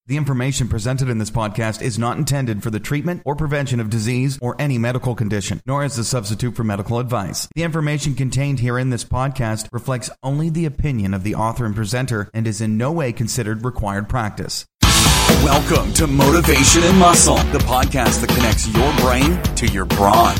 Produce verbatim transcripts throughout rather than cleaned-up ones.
The information presented in this podcast is not intended for the treatment or prevention of disease or any medical condition, nor as a substitute for medical advice. The information contained here in this podcast reflects only the opinion of the author and presenter and is in no way considered required practice. Welcome to Motivation and Muscle, the podcast that connects your brain to your brawn.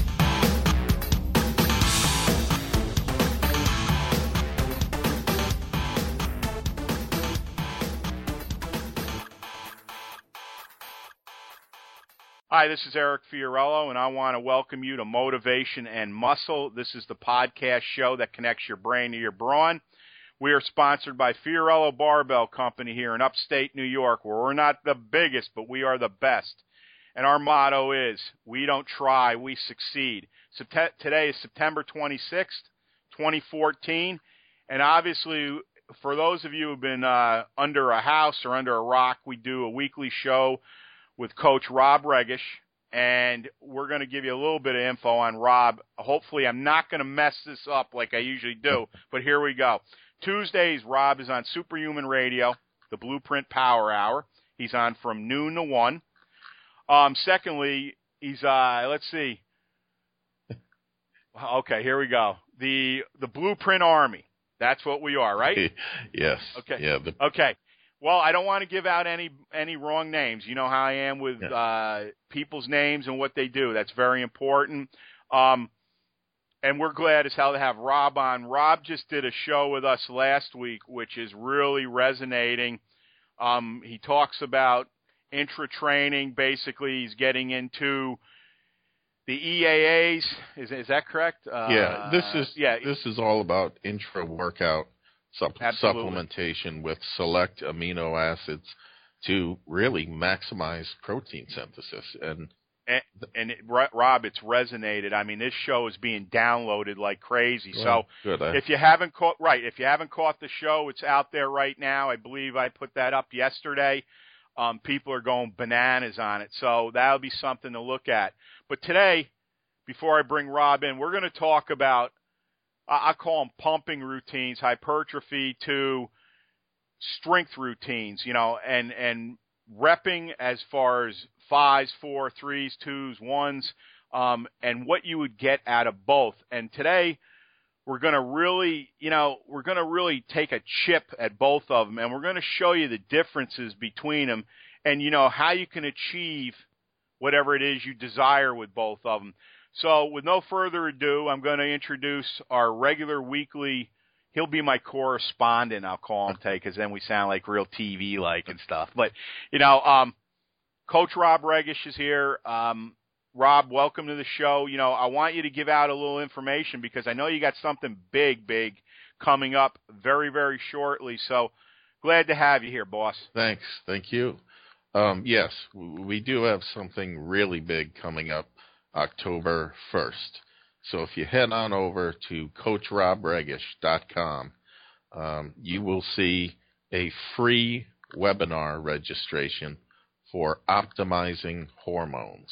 Hi, this is Eric Fiorello, and I want to welcome you to Motivation and Muscle. This is the podcast show that connects your brain to your brawn. We are sponsored by Fiorello Barbell Company here in upstate New York, where we're not the biggest, but we are the best. And our motto is, we don't try, we succeed. So t- today is September twenty-sixth, twenty fourteen, and obviously, for those of you who have been uh, under a house or under a rock, we do a weekly show with Coach Rob Regish, and we're going to give you a little bit of info on Rob. Hopefully, I'm not going to mess this up like I usually do, but here we go. Tuesdays, Rob is on Superhuman Radio, the Blueprint Power Hour. He's on from noon to one. Um, secondly, he's, uh, let's see. Okay, here we go. The the Blueprint Army. That's what we are, right? Yes. Okay. Yeah. The- okay. Well, I don't want to give out any any wrong names. You know how I am with yeah. uh, people's names and what they do. That's very important. Um, and we're glad as hell to have Rob on. Rob just did a show with us last week, which is really resonating. Um, he talks about intra-training. Basically, he's getting into the E A As. Is is that correct? Uh, yeah. This is yeah. This is all about intra-workout Supp- supplementation with select amino acids to really maximize protein synthesis. And and, and it, Rob, it's resonated. I mean, this show is being downloaded like crazy. Well, so good, if you haven't caught right, if you haven't caught the show, it's out there right now. I believe I put that up yesterday. Um, people are going bananas on it, so that'll be something to look at. But today, before I bring Rob in, we're going to talk about, I call them pumping routines, hypertrophy to strength routines, you know, and, and repping as far as fives, four, threes, twos, ones, um, and what you would get out of both. And today we're going to really, you know, we're going to really take a chip at both of them, and we're going to show you the differences between them and, you know, how you can achieve whatever it is you desire with both of them. So with no further ado, I'm going to introduce our regular weekly, he'll be my correspondent, I'll call him today, because then we sound like real T V-like and stuff. But, you know, um, Coach Rob Regish is here. Um, Rob, welcome to the show. You know, I want you to give out a little information because I know you got something big, big coming up very, very shortly. So glad to have you here, boss. Thanks. Thank you. Um, yes, we do have something really big coming up October first. So if you head on over to coach rob regish dot com, um, you will see a free webinar registration for optimizing hormones.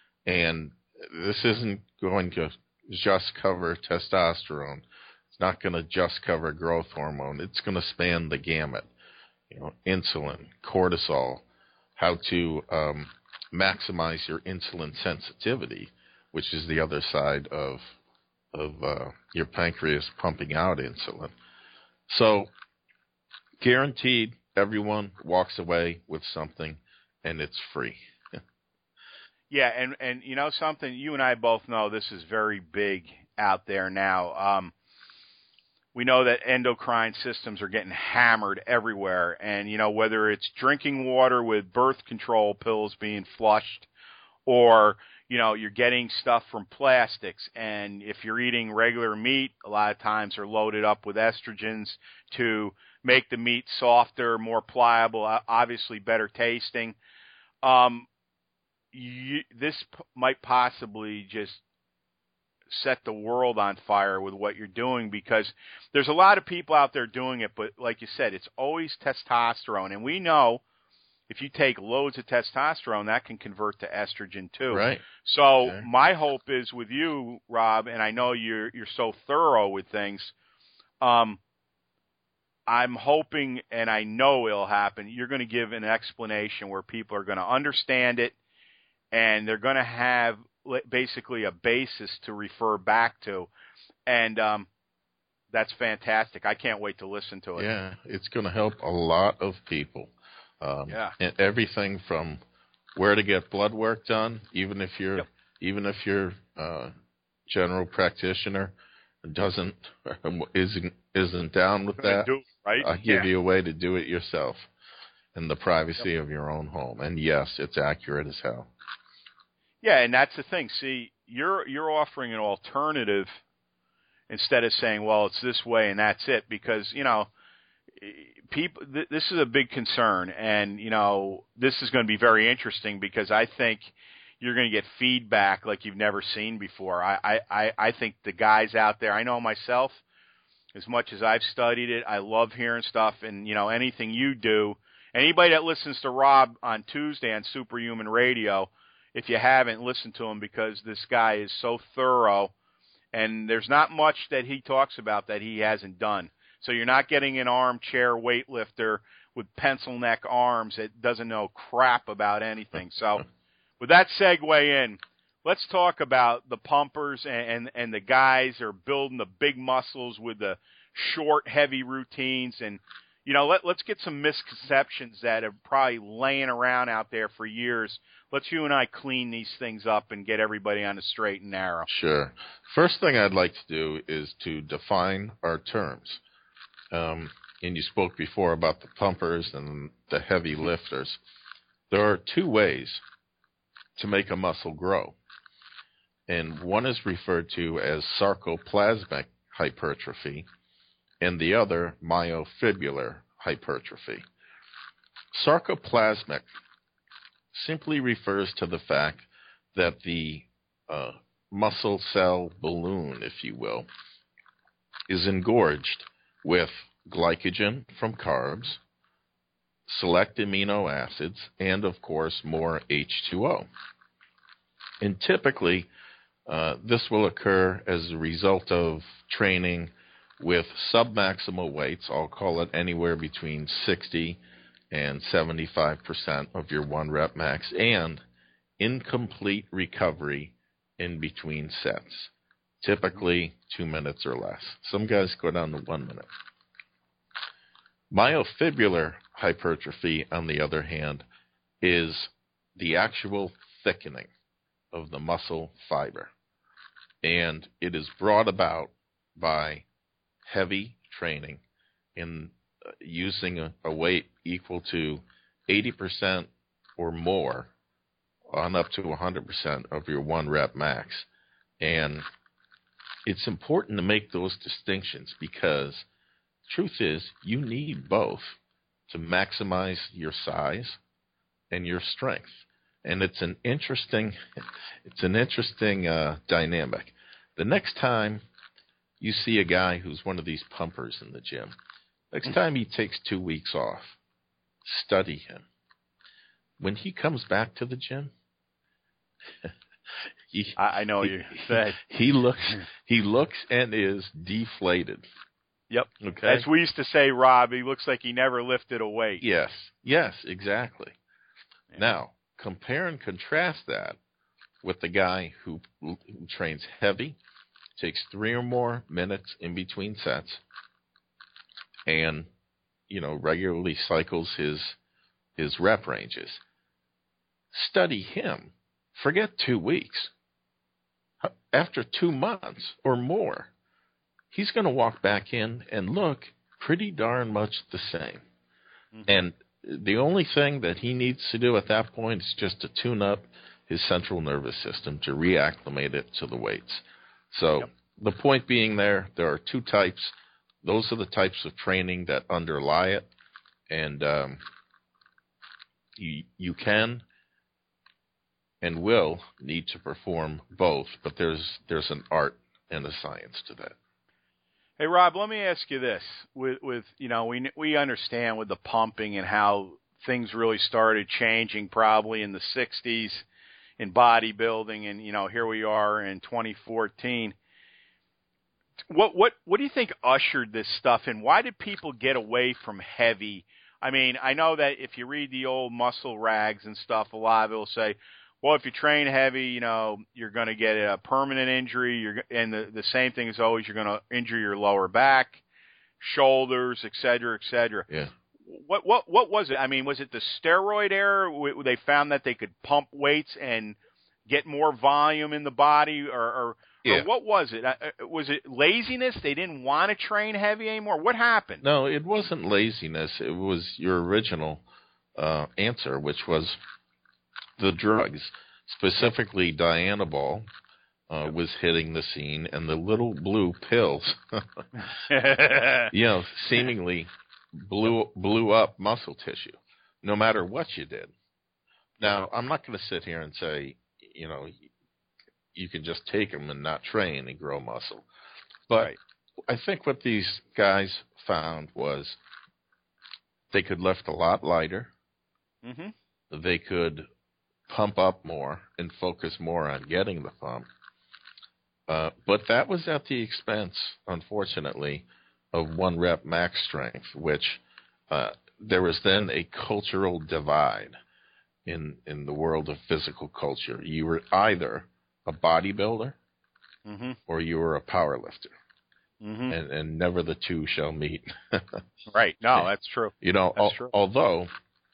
And this isn't going to just cover testosterone. It's not going to just cover growth hormone. It's going to span the gamut. You know, insulin, cortisol, how to um, maximize your insulin sensitivity, which is the other side of of uh, your pancreas pumping out insulin. So guaranteed everyone walks away with something, and it's free. Yeah, and, and you know something, you and I both know this is very big out there now. Um, we know that endocrine systems are getting hammered everywhere, and, you know, whether it's drinking water with birth control pills being flushed or, you know, you're getting stuff from plastics, and if you're eating regular meat, a lot of times are loaded up with estrogens to make the meat softer, more pliable, obviously better tasting. Um, you, this p- might possibly just set the world on fire with what you're doing, because there's a lot of people out there doing it, but like you said, it's always testosterone, and we know if you take loads of testosterone, that can convert to estrogen too. Right. So okay. my hope is with you, Rob, and I know you're you're so thorough with things. Um, I'm hoping, and I know it'll happen, you're going to give an explanation where people are going to understand it, and they're going to have basically a basis to refer back to. And um, that's fantastic. I can't wait to listen to it. Yeah, it's going to help a lot of people. Um, yeah. And everything from where to get blood work done, even if you're Yep. even if your uh, general practitioner doesn't isn't isn't down with that. Do it, right? I'll give yeah. you a way to do it yourself in the privacy yep. of your own home. And yes, it's accurate as hell. Yeah, and that's the thing. See, you're you're offering an alternative instead of saying, well, it's this way and that's it, because, you know, people, th- this is a big concern, and, you know, this is going to be very interesting because I think you're going to get feedback like you've never seen before. I, I, I think the guys out there, I know myself, as much as I've studied it, I love hearing stuff, and, you know, anything you do, anybody that listens to Rob on Tuesday on Superhuman Radio, if you haven't, listen to him, because this guy is so thorough, and there's not much that he talks about that he hasn't done. So you're not getting an armchair weightlifter with pencil neck arms that doesn't know crap about anything. So with that segue in, let's talk about the pumpers and, and, and the guys that are building the big muscles with the short, heavy routines. And, you know, let, let's get some misconceptions that are probably laying around out there for years. Let's you and I clean these things up and get everybody on the straight and narrow. Sure. First thing I'd like to do is to define our terms. Um, and you spoke before about the pumpers and the heavy lifters. There are two ways to make a muscle grow. And one is referred to as sarcoplasmic hypertrophy, and the other myofibrillar hypertrophy. Sarcoplasmic simply refers to the fact that the uh, muscle cell balloon, if you will, is engorged with glycogen from carbs, select amino acids, and, of course, more H two O. And typically, uh, this will occur as a result of training with submaximal weights. I'll call it anywhere between sixty and seventy-five percent of your one rep max, and incomplete recovery in between sets. Typically two minutes or less. Some guys go down to one minute. Myofibrillar hypertrophy, on the other hand, is the actual thickening of the muscle fiber. And it is brought about by heavy training in uh, using a, a weight equal to eighty percent or more on up to one hundred percent of your one rep max. And it's important to make those distinctions, because truth is you need both to maximize your size and your strength. And it's an interesting, it's an interesting uh, dynamic. The next time you see a guy who's one of these pumpers in the gym, next time he takes two weeks off, study him. When he comes back to the gym, he, I, I know he, you said he looks, he looks and is deflated. Yep. Okay. As we used to say, Rob, he looks like he never lifted a weight. Yes. Yes, exactly. Yeah. Now, compare and contrast that with the guy who, who trains heavy, takes three or more minutes in between sets, and, you know, regularly cycles his his rep ranges. Study him. Forget two weeks. After two months or more, he's going to walk back in and look pretty darn much the same. Mm-hmm. And the only thing that he needs to do at that point is just to tune up his central nervous system to reacclimate it to the weights. So yep. The point being there, there are two types. Those are the types of training that underlie it. And um, you, you can and will need to perform both, but there's there's an art and a science to that. Hey, Rob, let me ask you this. With, with you know, we we understand with the pumping and how things really started changing probably in the sixties in bodybuilding, and, you know, here we are in twenty fourteen. What what what do you think ushered this stuff in? Why did people get away from heavy? I mean, I know that if you read the old muscle rags and stuff, a lot of it will say, well, if you train heavy, you know, you're going to get a permanent injury. You're and the the same thing is always you're going to injure your lower back, shoulders, et cetera, et cetera. Yeah. What what what was it? I mean, was it the steroid era? Where they found that they could pump weights and get more volume in the body, or, or, yeah. or what was it? Uh, was it laziness? They didn't want to train heavy anymore? What happened? No, it wasn't laziness. It was your original uh, answer, which was the drugs, specifically Dianabol, uh, was hitting the scene, and the little blue pills, you know, seemingly blew blew up muscle tissue, no matter what you did. Now, I'm not going to sit here and say, you know, you can just take them and not train and grow muscle. But right. I think what these guys found was they could lift a lot lighter. Mm-hmm. They could pump up more and focus more on getting the pump. Uh, but that was at the expense, unfortunately, of one rep max strength, which uh, there was then a cultural divide in in the world of physical culture. You were either a bodybuilder mm-hmm. or you were a power lifter. Mm-hmm. And, and never the two shall meet. Right. No, that's true. You know, that's al- true. although,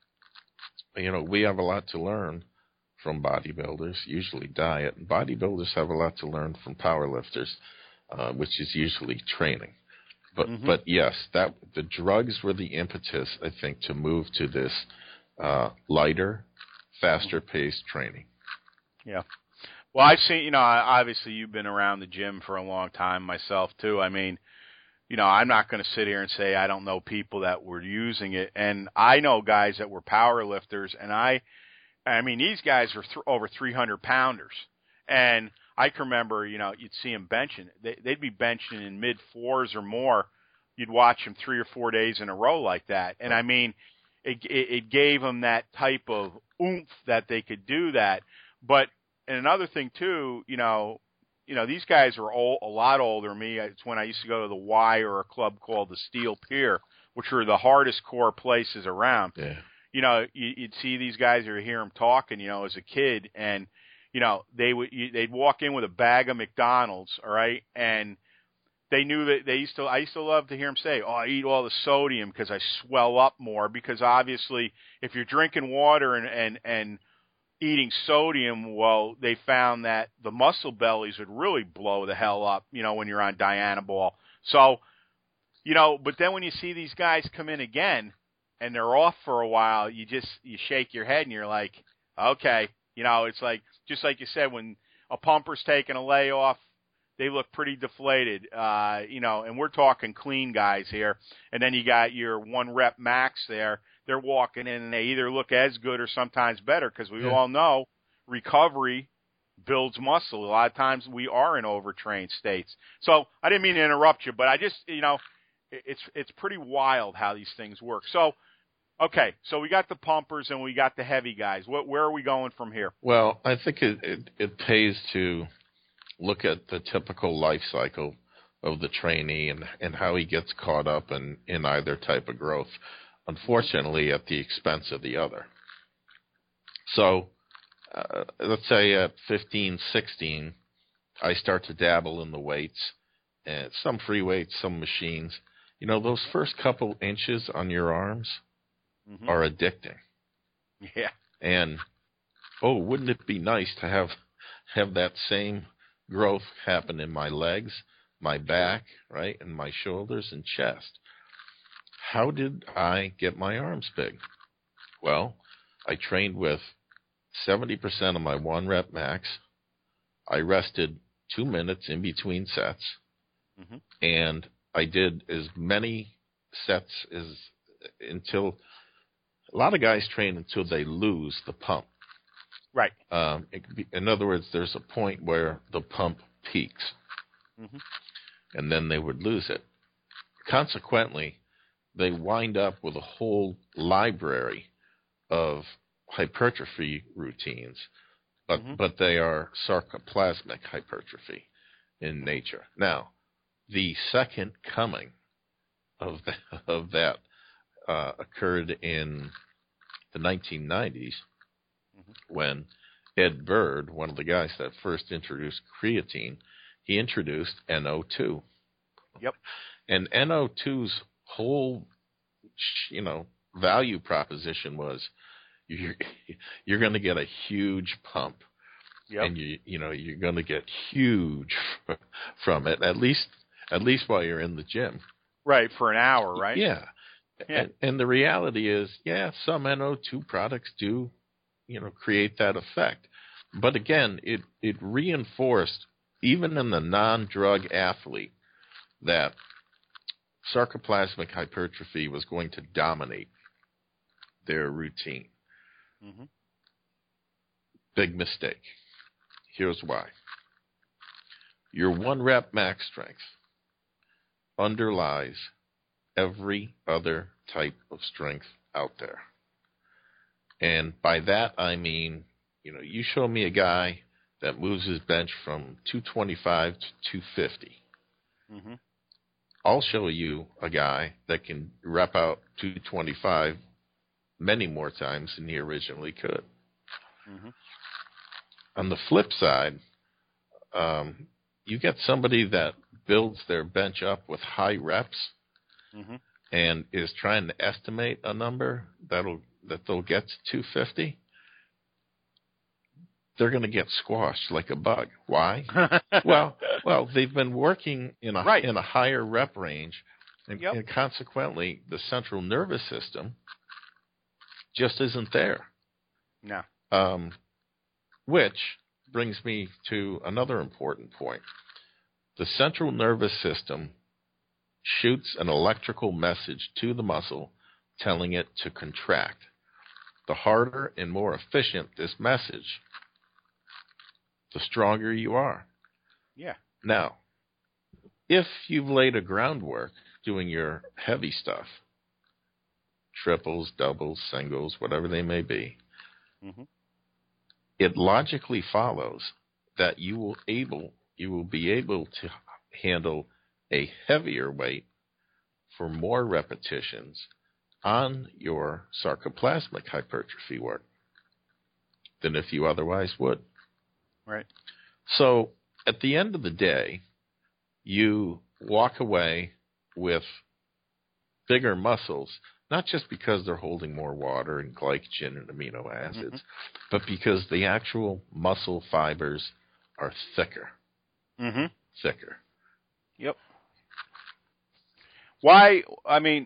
you know, we have a lot to learn from bodybuilders, usually diet. And bodybuilders have a lot to learn from power lifters, uh, which is usually training. But mm-hmm. but yes, that the drugs were the impetus, I think, to move to this uh, lighter, faster-paced training. Yeah. Well, I've seen, you know, obviously you've been around the gym for a long time myself, too. I mean, you know, I'm not going to sit here and say I don't know people that were using it. And I know guys that were power lifters, and I, I mean, these guys are th- over three hundred pounders. And I can remember, you know, you'd see them benching. They, they'd be benching in mid-fours or more. You'd watch them three or four days in a row like that. And, I mean, it, it, it gave them that type of oomph that they could do that. But and another thing, too, you know, you know, these guys are old, a lot older than me. It's when I used to go to the Y or a club called the Steel Pier, which were the hardest core places around. Yeah. You know, you, you'd see these guys or hear them talking, you know, as a kid, and, you know, they would, you, they'd walk in with a bag of McDonald's, all right, and they knew that they used to, I used to love to hear them say, oh, I eat all the sodium because I swell up more, because obviously if you're drinking water and, and, and eating sodium, well, they found that the muscle bellies would really blow the hell up, you know, when you're on Dianabol. So, you know, but then when you see these guys come in again and they're off for a while, you just, you shake your head and you're like, okay, you know, it's like, just like you said, when a pumper's taking a layoff, they look pretty deflated, uh, you know, and we're talking clean guys here. And then you got your one rep max there. They're walking in and they either look as good or sometimes better, because we yeah. all know recovery builds muscle. A lot of times we are in overtrained states. So I didn't mean to interrupt you, but I just, you know, it's it's pretty wild how these things work. So, okay, so we got the pumpers and we got the heavy guys. What, where are we going from here? Well, I think it, it, it pays to look at the typical life cycle of the trainee and, and how he gets caught up in, in either type of growth, unfortunately at the expense of the other. So uh, let's say at fifteen, sixteen, I start to dabble in the weights, and some free weights, some machines. You know, those first couple inches on your arms mm-hmm. are addicting. Yeah. And, oh, wouldn't it be nice to have have that same growth happen in my legs, my back, right, and my shoulders and chest? How did I get my arms big? Well, I trained with seventy percent of my one rep max. I rested two minutes in between sets, mm-hmm. and I did as many sets as until a lot of guys train until they lose the pump. Right. Um, it could be, in other words, there's a point where the pump peaks, mm-hmm. and then they would lose it. Consequently, they wind up with a whole library of hypertrophy routines, but mm-hmm. but they are sarcoplasmic hypertrophy in nature. Now, the second coming of the, of that uh, occurred in the nineteen nineties mm-hmm. when Ed Bird, one of the guys that first introduced creatine, he introduced N O two. Yep. And N O two's whole, you know, value proposition was you're you're going to get a huge pump, yep. and you you know you're going to get huge from it at least at least while you're in the gym. Right, for an hour, right? Yeah. yeah. And, and the reality is, yeah, some N O two products do, you know, create that effect. But again, it, it reinforced, even in the non-drug athlete, that sarcoplasmic hypertrophy was going to dominate their routine. Mm-hmm. Big mistake. Here's why. Your one rep max strength underlies every other type of strength out there. And by that, I mean, you know, you show me a guy that moves his bench from two twenty-five to two fifty. Mm-hmm. I'll show you a guy that can rep out two twenty-five many more times than he originally could. Mm-hmm. On the flip side, um, you get somebody that builds their bench up with high reps mm-hmm. and is trying to estimate a number that'll that they'll get to two fifty. They're going to get squashed like a bug. Why? well, well, they've been working in a right. in a higher rep range, and, yep. and consequently, the central nervous system just isn't there. No. Um, which brings me to another important point. The central nervous system shoots an electrical message to the muscle telling it to contract. The harder and more efficient this message, the stronger you are. Yeah. Now, if you've laid a groundwork doing your heavy stuff, triples, doubles, singles, whatever they may be, mm-hmm. it logically follows that you will able you will be able to handle a heavier weight for more repetitions on your sarcoplasmic hypertrophy work than if you otherwise would. Right. So at the end of the day, you walk away with bigger muscles, not just because they're holding more water and glycogen and amino acids, mm-hmm. but because the actual muscle fibers are thicker. Mm-hmm. Thicker. Yep. Why? I mean,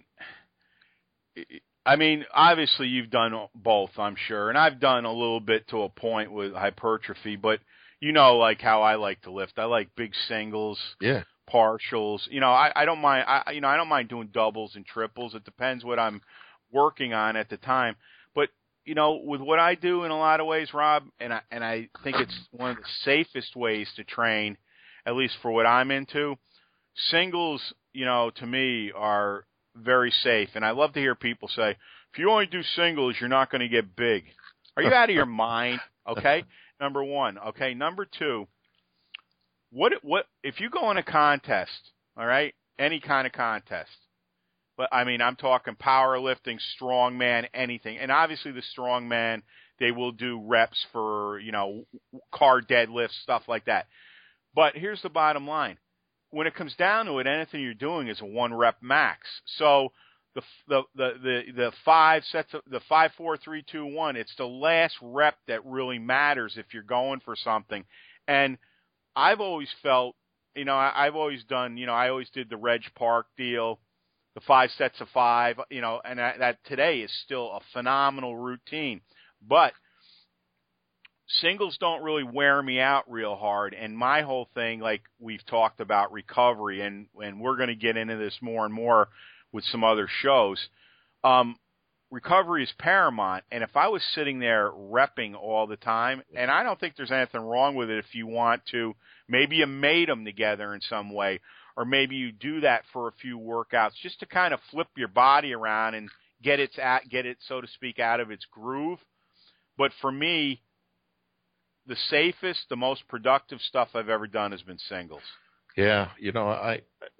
I mean, obviously you've done both, I'm sure, and I've done a little bit to a point with hypertrophy, but you know, like how I like to lift. I like big singles, yeah, partials. You know, I, I don't mind. I you know, I don't mind doing doubles and triples. It depends what I'm working on at the time. But you know, with what I do in a lot of ways, Rob, and I and I think it's one of the safest ways to train, at least for what I'm into. Singles, you know, to me are very safe, and I love to hear people say, if you only do singles, you're not going to get big. Are you out of your mind? Okay, number one. Okay, number two. What what if you go in a contest? All right, any kind of contest. But I mean, I'm talking powerlifting, strongman, anything, and obviously the strongman, they will do reps for, you know, car deadlifts, stuff like that. But here's the bottom line. When it comes down to it, anything you're doing is a one rep max. So the the the the, the five sets of the five, four, three, two, one. It's the last rep that really matters if you're going for something. And I've always felt, you know, I, I've always done, you know, I always did the Reg Park deal, the five sets of five, you know, and that, that today is still a phenomenal routine. But singles don't really wear me out real hard, and my whole thing, like we've talked about recovery, and, and we're going to get into this more and more with some other shows, um, recovery is paramount, and if I was sitting there repping all the time, and I don't think there's anything wrong with it if you want to, maybe you made them together in some way, or maybe you do that for a few workouts just to kind of flip your body around and get it, at, get it, so to speak, out of its groove. But for me, the safest, the most productive stuff I've ever done has been singles. Yeah, you know, I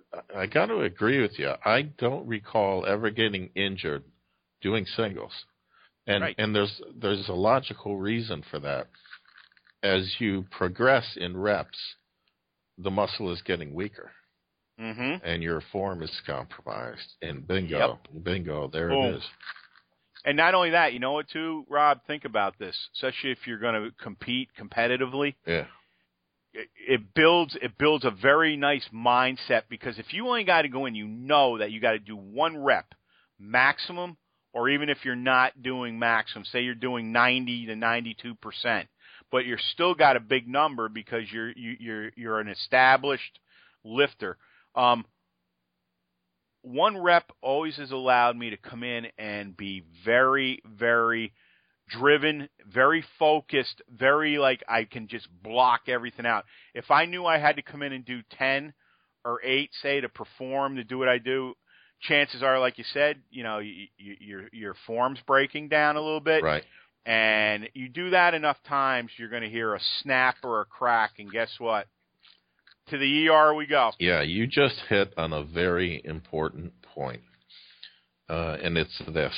I got to agree with you. I don't recall ever getting injured doing singles, and Right. and there's there's a logical reason for that. As you progress in reps, the muscle is getting weaker, Mm-hmm. and your form is compromised. And bingo, Yep. bingo, there Boom. it is. And not only that, you know what, too, Rob? Think about this, especially if you're going to compete competitively. Yeah, It, it builds it builds a very nice mindset, because if you only got to go in, you know that you got to do one rep maximum, or even if you're not doing maximum, say you're doing ninety to ninety-two percent, but you're still got a big number because you're you, you're you're an established lifter. Um, one rep always has allowed me to come in and be very, very driven, very focused, very like I can just block everything out. If I knew I had to come in and do ten or eight, say, to perform, to do what I do, chances are, like you said, you know, you, you, your your form's breaking down a little bit. right. And you do that enough times, you're going to hear a snap or a crack, and guess what? To the E R we go. Yeah, you just hit on a very important point, uh, and it's this.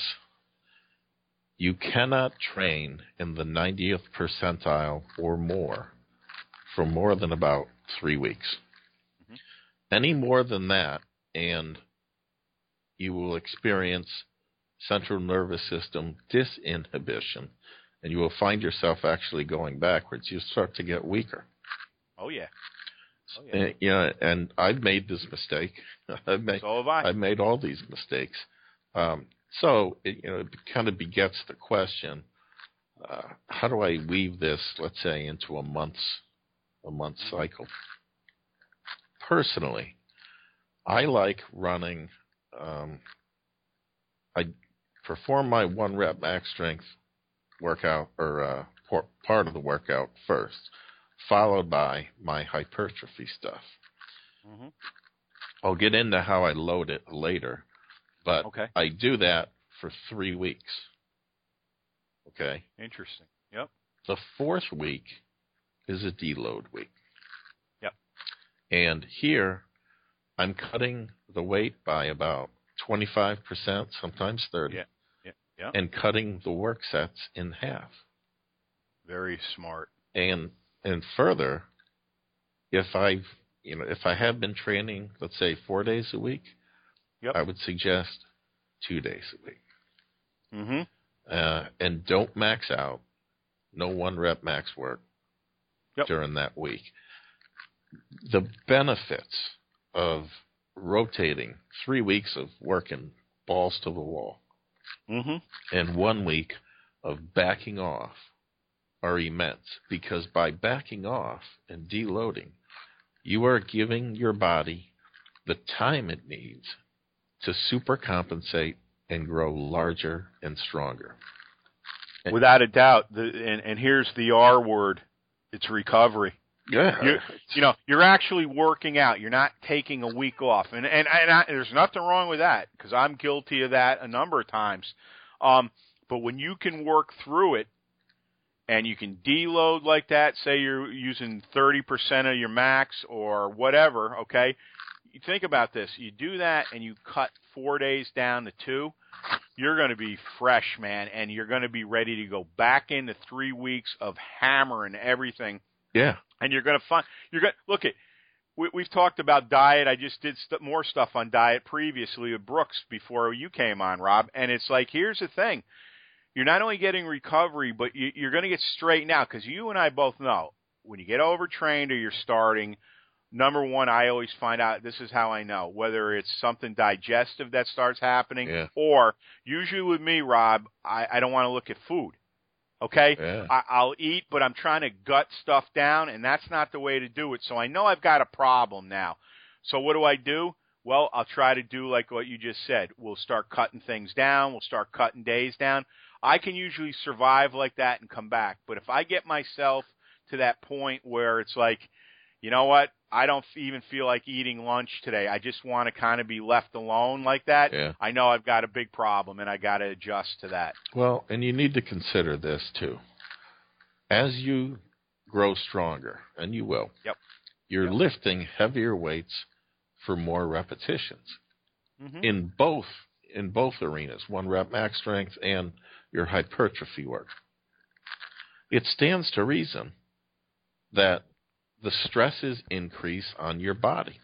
You cannot train in the ninetieth percentile or more for more than about three weeks. Mm-hmm. Any more than that, and you will experience central nervous system disinhibition, and you will find yourself actually going backwards. You start to get weaker. Oh, yeah. Oh, yeah. And, you know, and I've made this mistake. I've made, So have I. I've made all these mistakes. Um, so it, you know, it kind of begets the question: uh, how do I weave this, let's say, into a month's a month cycle? Personally, I like running. Um, I perform my one rep max strength workout or uh, por- part of the workout first, followed by my hypertrophy stuff. Mm-hmm. I'll get into how I load it later, but Okay. I do that for three weeks. Okay. Interesting. Yep. The fourth week is a deload week. Yep. And here I'm cutting the weight by about twenty-five percent, sometimes thirty, Yeah. Yeah. Yeah. and cutting the work sets in half. Very smart. And and further, if I've you know if I have been training, let's say four days a week, Yep. I would suggest two days a week. Mm-hmm. Uh, and don't max out. No one rep max work Yep. during that week. The benefits of rotating three weeks of working balls to the wall Mm-hmm. and one week of backing off are immense, because by backing off and deloading, you are giving your body the time it needs to supercompensate and grow larger and stronger. Without a doubt. The, and, and here's the R word. It's recovery. Yeah. You're, you know, you're actually working out. You're not taking a week off. And, and, and I, there's nothing wrong with that, because I'm guilty of that a number of times. Um, but when you can work through it, and you can deload like that, say you're using thirty percent of your max or whatever, okay? You think about this. You do that and you cut four days down to two, you're going to be fresh, man, and you're going to be ready to go back into three weeks of hammering everything. Yeah. And you're going to find, you're going to, look at, we, we've talked about diet. I just did st- more stuff on diet previously with Brooks before you came on, Rob. And it's like, here's the thing. You're not only getting recovery, but you, you're going to get straightened out, because you and I both know when you get overtrained or you're starting, number one, I always find out, this is how I know, whether it's something digestive that starts happening, Yeah. or usually with me, Rob, I, I don't want to look at food. Okay? Yeah. I, I'll eat, but I'm trying to gut stuff down, and that's not the way to do it. So I know I've got a problem now. So what do I do? Well, I'll try to do like what you just said. We'll start cutting things down. We'll start cutting days down. I can usually survive like that and come back. But if I get myself to that point where it's like, you know what, I don't even feel like eating lunch today, I just want to kind of be left alone like that, Yeah. I know I've got a big problem, and I got to adjust to that. Well, and you need to consider this too. As you grow stronger, and you will, Yep. you're Yep. lifting heavier weights for more repetitions Mm-hmm. in both in both arenas, one rep max strength and your hypertrophy work. It stands to reason that the stresses increase on your body,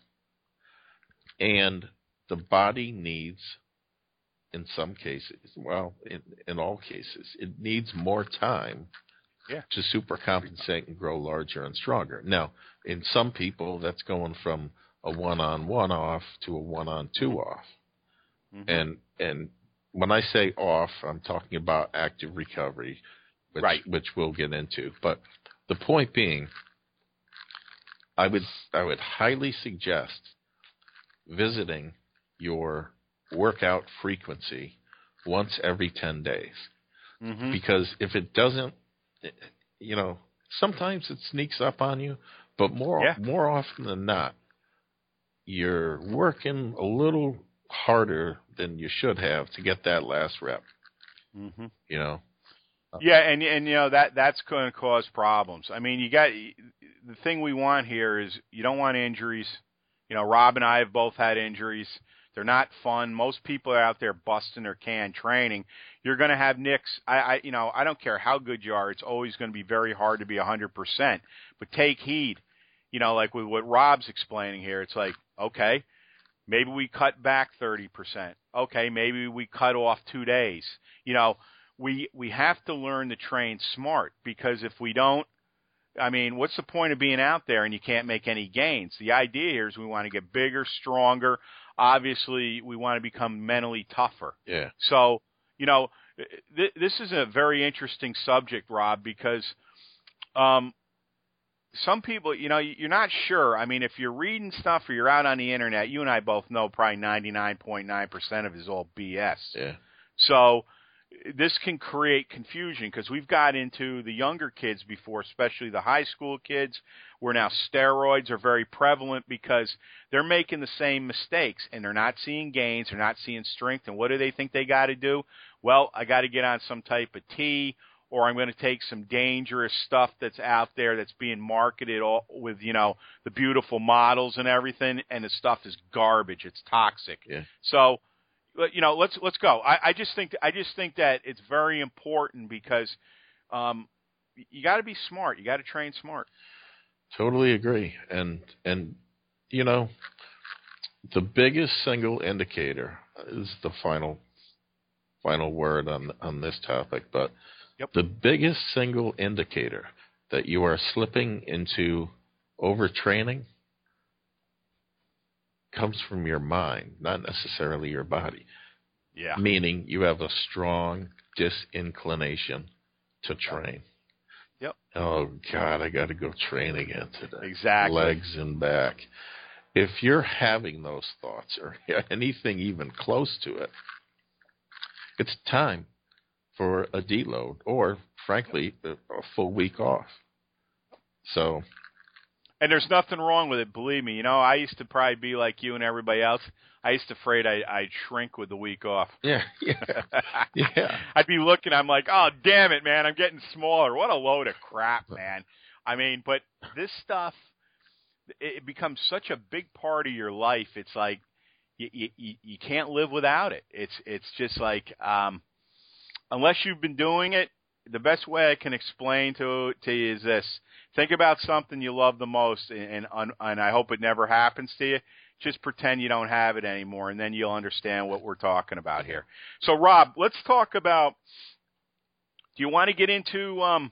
and the body needs, in some cases, well, in, in all cases, it needs more time yeah. to supercompensate and grow larger and stronger. Now, in some people, that's going from a one-on-one off to a one-on-two off. Mm-hmm. And and when I say off, I'm talking about active recovery, which, right. which we'll get into. But the point being, I would I would highly suggest visiting your workout frequency once every ten days. Mm-hmm. Because if it doesn't, you know, sometimes it sneaks up on you, but more yeah. more often than not, you're working a little harder than you should have to get that last rep. Mm-hmm. You know. Yeah, and and you know that that's going to cause problems. I mean, you got the thing we want here is you don't want injuries. You know, Rob and I have both had injuries. They're not fun. Most people are out there busting their can training. You're going to have nicks. I, I, you know, I don't care how good you are. It's always going to be very hard to be one hundred percent. But take heed. You know, like with what Rob's explaining here, it's like, okay, maybe we cut back thirty percent. Okay, maybe we cut off two days. You know, we we have to learn to train smart, because if we don't, I mean, what's the point of being out there and you can't make any gains? The idea here is we want to get bigger, stronger. Obviously, we want to become mentally tougher. Yeah. So, you know, th- this is a very interesting subject, Rob, because um, some people, you know, you're not sure. I mean, if you're reading stuff or you're out on the internet, you and I both know probably ninety-nine point nine percent of it is all B S. Yeah. So this can create confusion, because we've got into the younger kids before, especially the high school kids, where now steroids are very prevalent because they're making the same mistakes and they're not seeing gains, they're not seeing strength. And what do they think they got to do? Well, I got to get on some type of T, or I'm going to take some dangerous stuff that's out there that's being marketed all with, you know, the beautiful models and everything, and the stuff is garbage. It's toxic. Yeah. So, you know, let's let's go. I, I just think I just think that it's very important, because um, you got to be smart. You got to train smart. Totally agree. And and you know, the biggest single indicator is the final final word on on this topic, but yep. the biggest single indicator that you are slipping into overtraining comes from your mind, not necessarily your body. Yeah. Meaning you have a strong disinclination to train. Yep. Oh, God, I got to go train again today. Exactly. Legs and back. If you're having those thoughts or anything even close to it, it's time for a deload or, frankly, a, a full week off. So... And there's nothing wrong with it, believe me. You know, I used to probably be like you and everybody else. I used to afraid I, I'd shrink with the week off. Yeah, yeah, yeah. I'd be looking, I'm like, oh, damn it, man, I'm getting smaller. What a load of crap, man. I mean, but this stuff, it becomes such a big part of your life. It's like you you, you can't live without it. It's it's just like, um, unless you've been doing it, the best way I can explain to to you is this. Think about something you love the most, and, and and I hope it never happens to you. Just pretend you don't have it anymore, and then you'll understand what we're talking about here. So, Rob, let's talk about, do you want to get into um,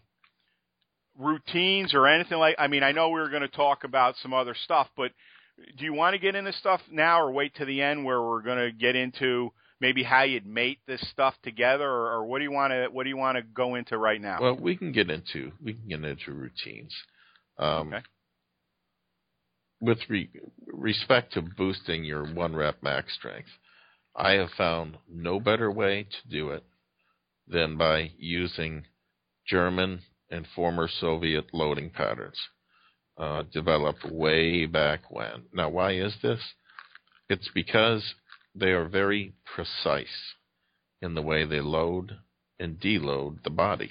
routines or anything like, I mean, I know we were going to talk about some other stuff, but do you want to get into stuff now or wait to the end where we're going to get into maybe how you'd mate this stuff together, or, or what do you want to what do you want to go into right now? Well, we can get into we can get into routines. Um, okay. With re- respect to boosting your one rep max strength, I have found no better way to do it than by using German and former Soviet loading patterns, uh, developed way back when. Now, why is this? It's because they are very precise in the way they load and deload the body.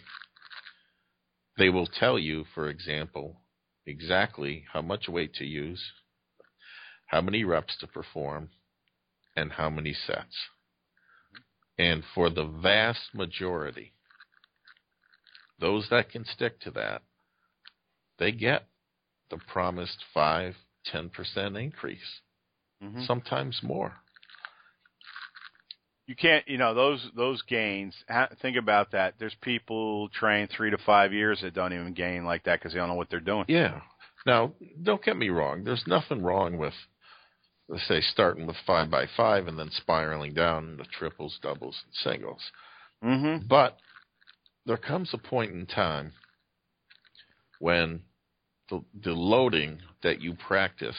They will tell you, for example, exactly how much weight to use, how many reps to perform, and how many sets. And for the vast majority, those that can stick to that, they get the promised five, ten percent increase, mm-hmm. sometimes more. You can't, you know, those those gains, think about that. There's people train three to five years that don't even gain like that because they don't know what they're doing. Yeah. Now, don't get me wrong. There's nothing wrong with, let's say, starting with five by five and then spiraling down into triples, doubles, and singles. Mm-hmm. But there comes a point in time when the, the loading that you practice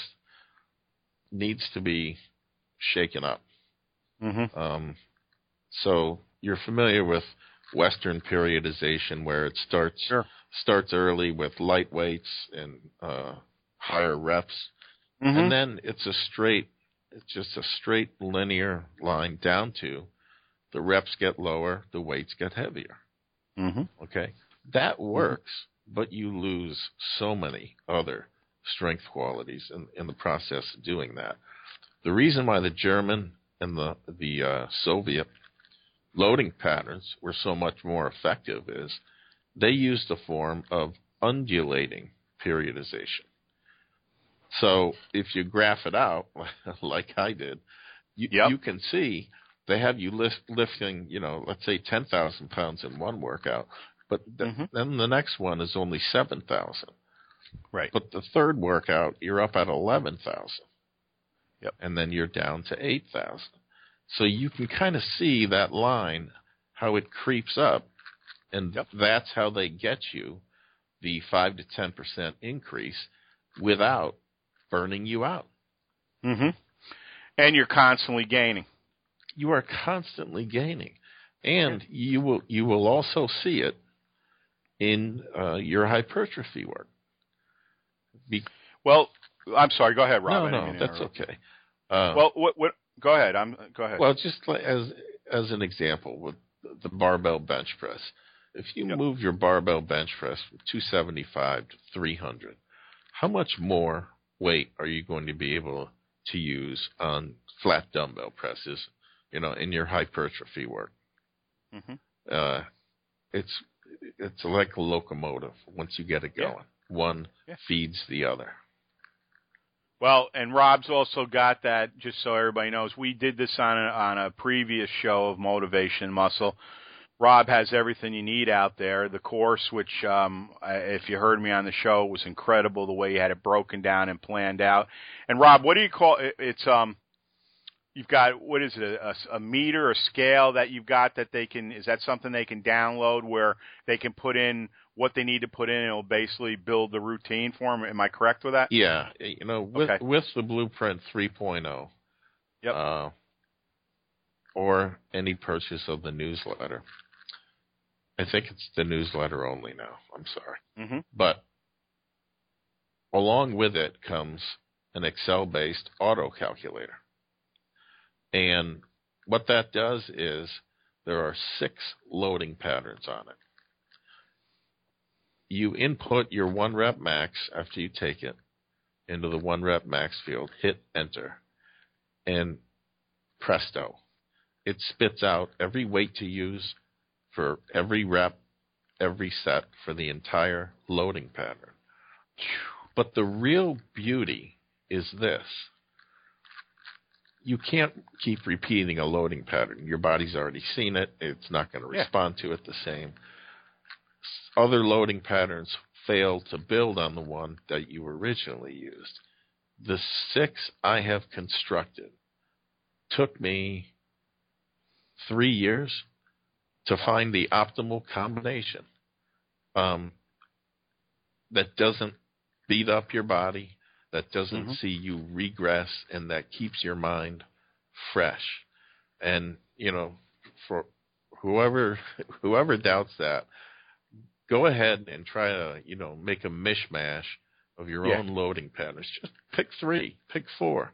needs to be shaken up. Mm-hmm. Um, so you're familiar with Western periodization, where it starts sure. starts early with light weights and uh, higher reps, mm-hmm. and then it's a straight, it's just a straight linear line down to the reps get lower, the weights get heavier. Mm-hmm. Okay, that works, mm-hmm. but you lose so many other strength qualities in, in the process of doing that. The reason why the German and the the uh, Soviet loading patterns were so much more effective is they used a form of undulating periodization. So if you graph it out, like I did, you, yep. you can see they have you lift, lifting, you know, let's say ten thousand pounds in one workout, but th- mm-hmm. then the next one is only seven thousand. Right. But the third workout, you're up at eleven thousand. Yep. And then you're down to eight thousand. So you can kind of see that line, how it creeps up, and yep. that's how they get you the five to ten percent increase without burning you out. Mm-hmm. And you're constantly gaining. You are constantly gaining. And yeah. you will you will also see it in uh, your hypertrophy work. Be- well, I'm sorry. Go ahead, Rob. No, no, that's okay. Uh, well, what, what? Go ahead. I'm. Go ahead. Well, just like as as an example with the barbell bench press, if you yep. move your barbell bench press from two seventy-five to three hundred, how much more weight are you going to be able to use on flat dumbbell presses? You know, in your hypertrophy work. Mm-hmm. Uh, it's it's like a locomotive. Once you get it going, yeah. one yeah. feeds the other. Well, and Rob's also got that, just so everybody knows, we did this on a, on a previous show of Motivation Muscle. Rob has everything you need out there. The course, which um, if you heard me on the show, was incredible the way you had it broken down and planned out. And Rob, what do you call it? It's um, you've got, what is it, a, a meter, a scale that you've got that they can, is that something they can download where they can put in what they need to put in, and it'll basically build the routine for them? Am I correct with that? Yeah. You know, with, okay. with the Blueprint three point oh, yep. uh, or any purchase of the newsletter, I think it's the newsletter only now. I'm sorry. Mm-hmm. But along with it comes an Excel-based auto calculator. And what that does is there are six loading patterns on it. You input your one rep max after you take it into the one rep max field, hit enter, and presto, it spits out every weight to use for every rep, every set for the entire loading pattern. But the real beauty is this. You can't keep repeating a loading pattern. Your body's already seen it. It's not going to yeah. respond to it the same. Other loading patterns fail to build on the one that you originally used. The six I have constructed took me three years to find the optimal combination um, that doesn't beat up your body, that doesn't mm-hmm. see you regress, and that keeps your mind fresh. And, you know, for whoever whoever doubts that, go ahead and try to, you know, make a mishmash of your yeah. own loading patterns. Just pick three, pick four.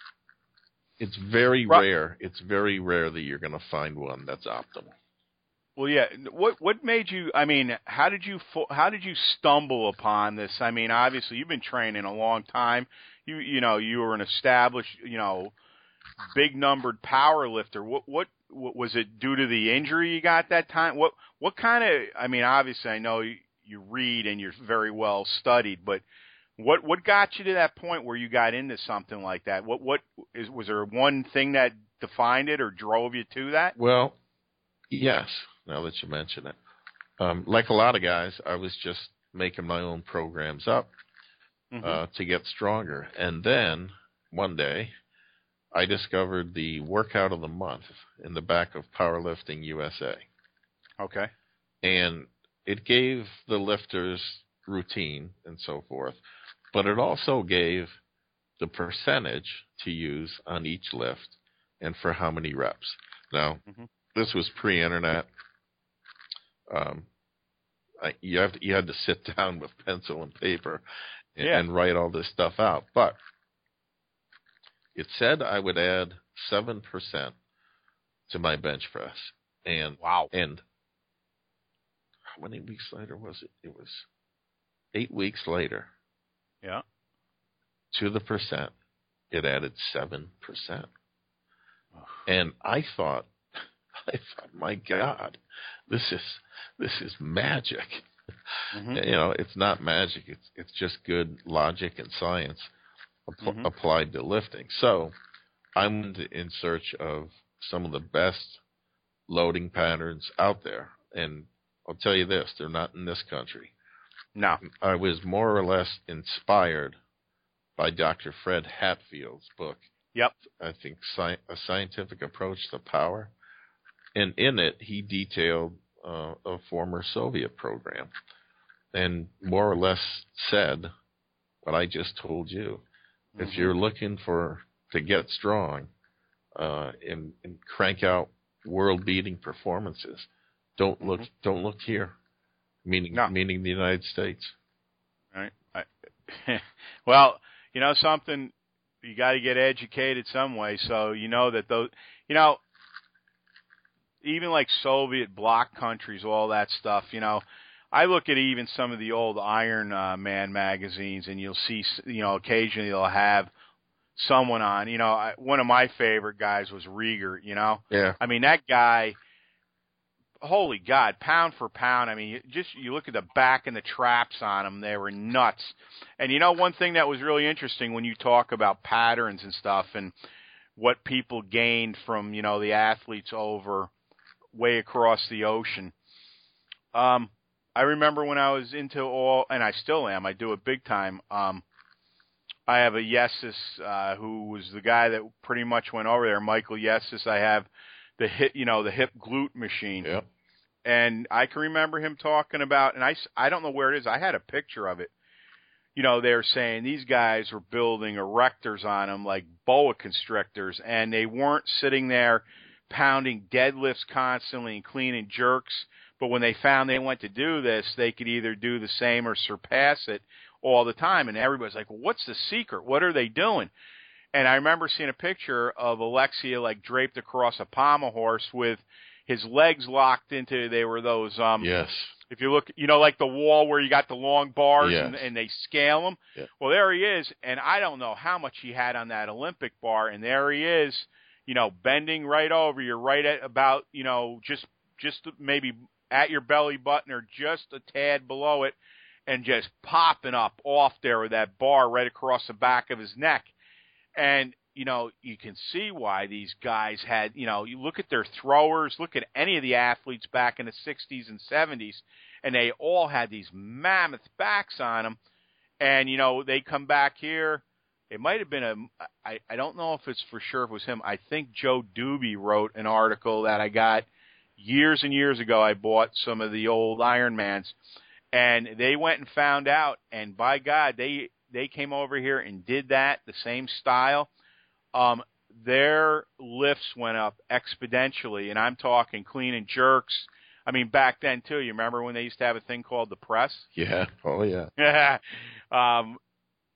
It's very right. rare. It's very rare that you're going to find one that's optimal. Well, yeah. What what made you? I mean, how did you how did you stumble upon this? I mean, obviously you've been training a long time. You you know you were an established you know big numbered power lifter. What what, what was it due to the injury you got that time? What what kind of? I mean, obviously I know you, you read and you're very well studied, but what what got you to that point where you got into something like that? What what is was there one thing that defined it or drove you to that? Well, yes. Now that you mention it, um, like a lot of guys, I was just making my own programs up mm-hmm. uh, to get stronger. And then one day, I discovered the workout of the month in the back of Powerlifting U S A. Okay. And it gave the lifters routine and so forth, but it also gave the percentage to use on each lift and for how many reps. Now, mm-hmm. this was pre-internet. Um, I, you have to, you had to sit down with pencil and paper and, yeah. and write all this stuff out. But it said I would add seven percent to my bench press. And wow. And how many weeks later was it? It was eight weeks later. Yeah. To the percent, it added seven percent. And I thought, I thought, my God, this is this is magic. Mm-hmm. You know, it's not magic. It's it's just good logic and science apl- mm-hmm. applied to lifting. So I went in search of some of the best loading patterns out there. And I'll tell you this, they're not in this country. No. I was more or less inspired by Doctor Fred Hatfield's book. Yep. I think sci- A Scientific Approach to Power. And in it, he detailed uh, a former Soviet program and more or less said what I just told you. Mm-hmm. If you're looking for to get strong uh, and, and crank out world-beating performances, don't look mm-hmm. don't look here, meaning no. meaning the United States. Right. I, well, you know something, you got to get educated some way. So you know that those, you know. Even like Soviet bloc countries, all that stuff, you know, I look at even some of the old Iron uh, Man magazines, and you'll see, you know, occasionally they'll have someone on. You know, I, one of my favorite guys was Rieger, you know. Yeah. I mean, that guy, holy God, pound for pound. I mean, just you look at the back and the traps on him, they were nuts. And, you know, one thing that was really interesting when you talk about patterns and stuff and what people gained from, you know, the athletes over way across the ocean. Um, I remember when I was into all, and I still am, I do it big time. Um, I have a Yesus, uh, who was the guy that pretty much went over there, Michael Yesus. I have the hip, you know, the hip glute machine. Yep. And I can remember him talking about, and I, I don't know where it is. I had a picture of it. You know, they were saying these guys were building erectors on them like boa constrictors, and they weren't sitting there pounding deadlifts constantly and clean and jerks, but when they found they went to do this, they could either do the same or surpass it all the time. And everybody's like, well, what's the secret? What are they doing? And I remember seeing a picture of Alexia like draped across a pommel horse with his legs locked into, they were those, um, yes. if you look, you know, like the wall where you got the long bars yes. and, and they scale them. Yeah. Well, there he is. And I don't know how much he had on that Olympic bar. And there he is, you know, bending right over you, right at about, you know, just just maybe at your belly button or just a tad below it, and just popping up off there with that bar right across the back of his neck. And, you know, you can see why these guys had, you know, you look at their throwers, look at any of the athletes back in the sixties and seventies, and they all had these mammoth backs on them. And, you know, they come back here. It might have been a, I, I don't know if it's for sure if it was him. I think Joe Doobie wrote an article that I got years and years ago. I bought some of the old Ironmans, and they went and found out, and by God, they, they came over here and did that, the same style. Um, their lifts went up exponentially, and I'm talking clean and jerks. I mean, back then, too, you remember when they used to have a thing called the press? Yeah. Oh, yeah. Yeah. um,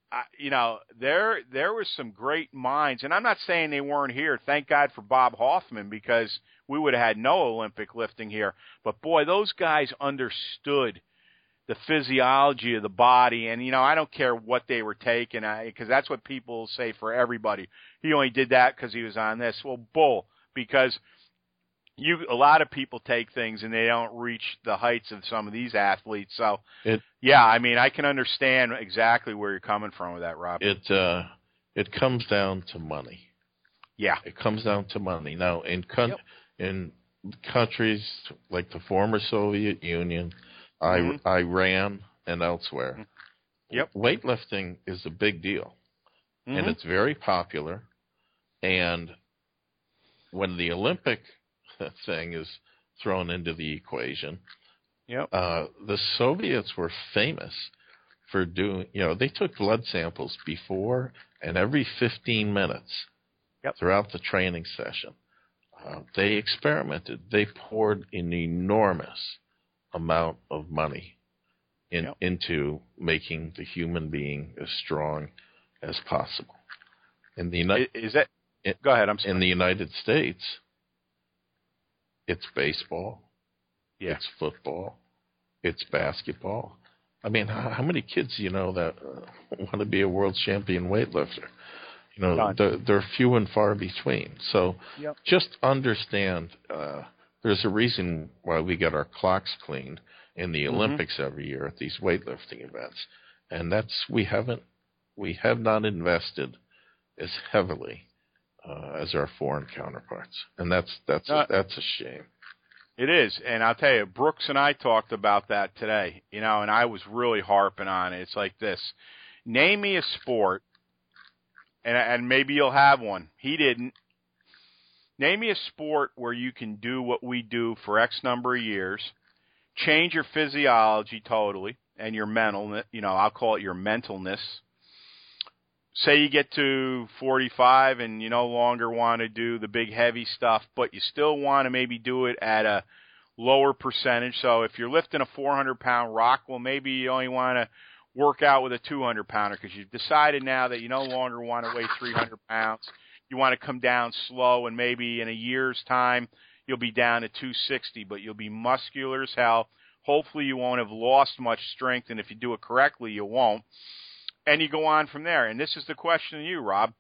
I, you know, there there was some great minds, and I'm not saying they weren't here. Thank God for Bob Hoffman, because we would have had no Olympic lifting here. But boy, those guys understood the physiology of the body, and you know, I don't care what they were taking, because that's what people say for everybody. He only did that because he was on this. Well, bull, because you a lot of people take things and they don't reach the heights of some of these athletes. So, it, yeah, I mean, I can understand exactly where you're coming from with that, Rob. It uh, it comes down to money. Yeah, it comes down to money. Now, in con- yep. in countries like the former Soviet Union, Mm-hmm. I, Iran, and elsewhere, yep. weightlifting is a big deal, mm-hmm. and it's very popular. And when the Olympic thing is thrown into the equation, yep. uh, the Soviets were famous for doing, you know, they took blood samples before and every fifteen minutes yep. throughout the training session. Uh, they experimented. They poured an enormous amount of money in, yep. into making the human being as strong as possible. In the United, is that? In, go ahead. I'm sorry. In the United States, it's baseball, yeah. it's football, it's basketball. I mean, how, how many kids do you know that uh, want to be a world champion weightlifter? You know, they're, they're few and far between. So yep. just understand. Uh, There's a reason why we get our clocks cleaned in the Olympics mm-hmm. every year at these weightlifting events, and that's we haven't we have not invested as heavily uh, as our foreign counterparts, and that's that's uh, a, that's a shame. It is, and I'll tell you, Brooks and I talked about that today. You know, and I was really harping on it. It's like this: name me a sport, and and maybe you'll have one. He didn't. Name me a sport where you can do what we do for X number of years, change your physiology totally and your mental, you know, I'll call it your mentalness. Say you get to forty-five and you no longer want to do the big heavy stuff, but you still want to maybe do it at a lower percentage. So if you're lifting a four hundred pound rock, well, maybe you only want to work out with a two hundred pounder because you've decided now that you no longer want to weigh three hundred pounds. You want to come down slow, and maybe in a year's time you'll be down to two sixty, but you'll be muscular as hell. Hopefully you won't have lost much strength, and if you do it correctly, you won't. And you go on from there. And this is the question to you, Rob.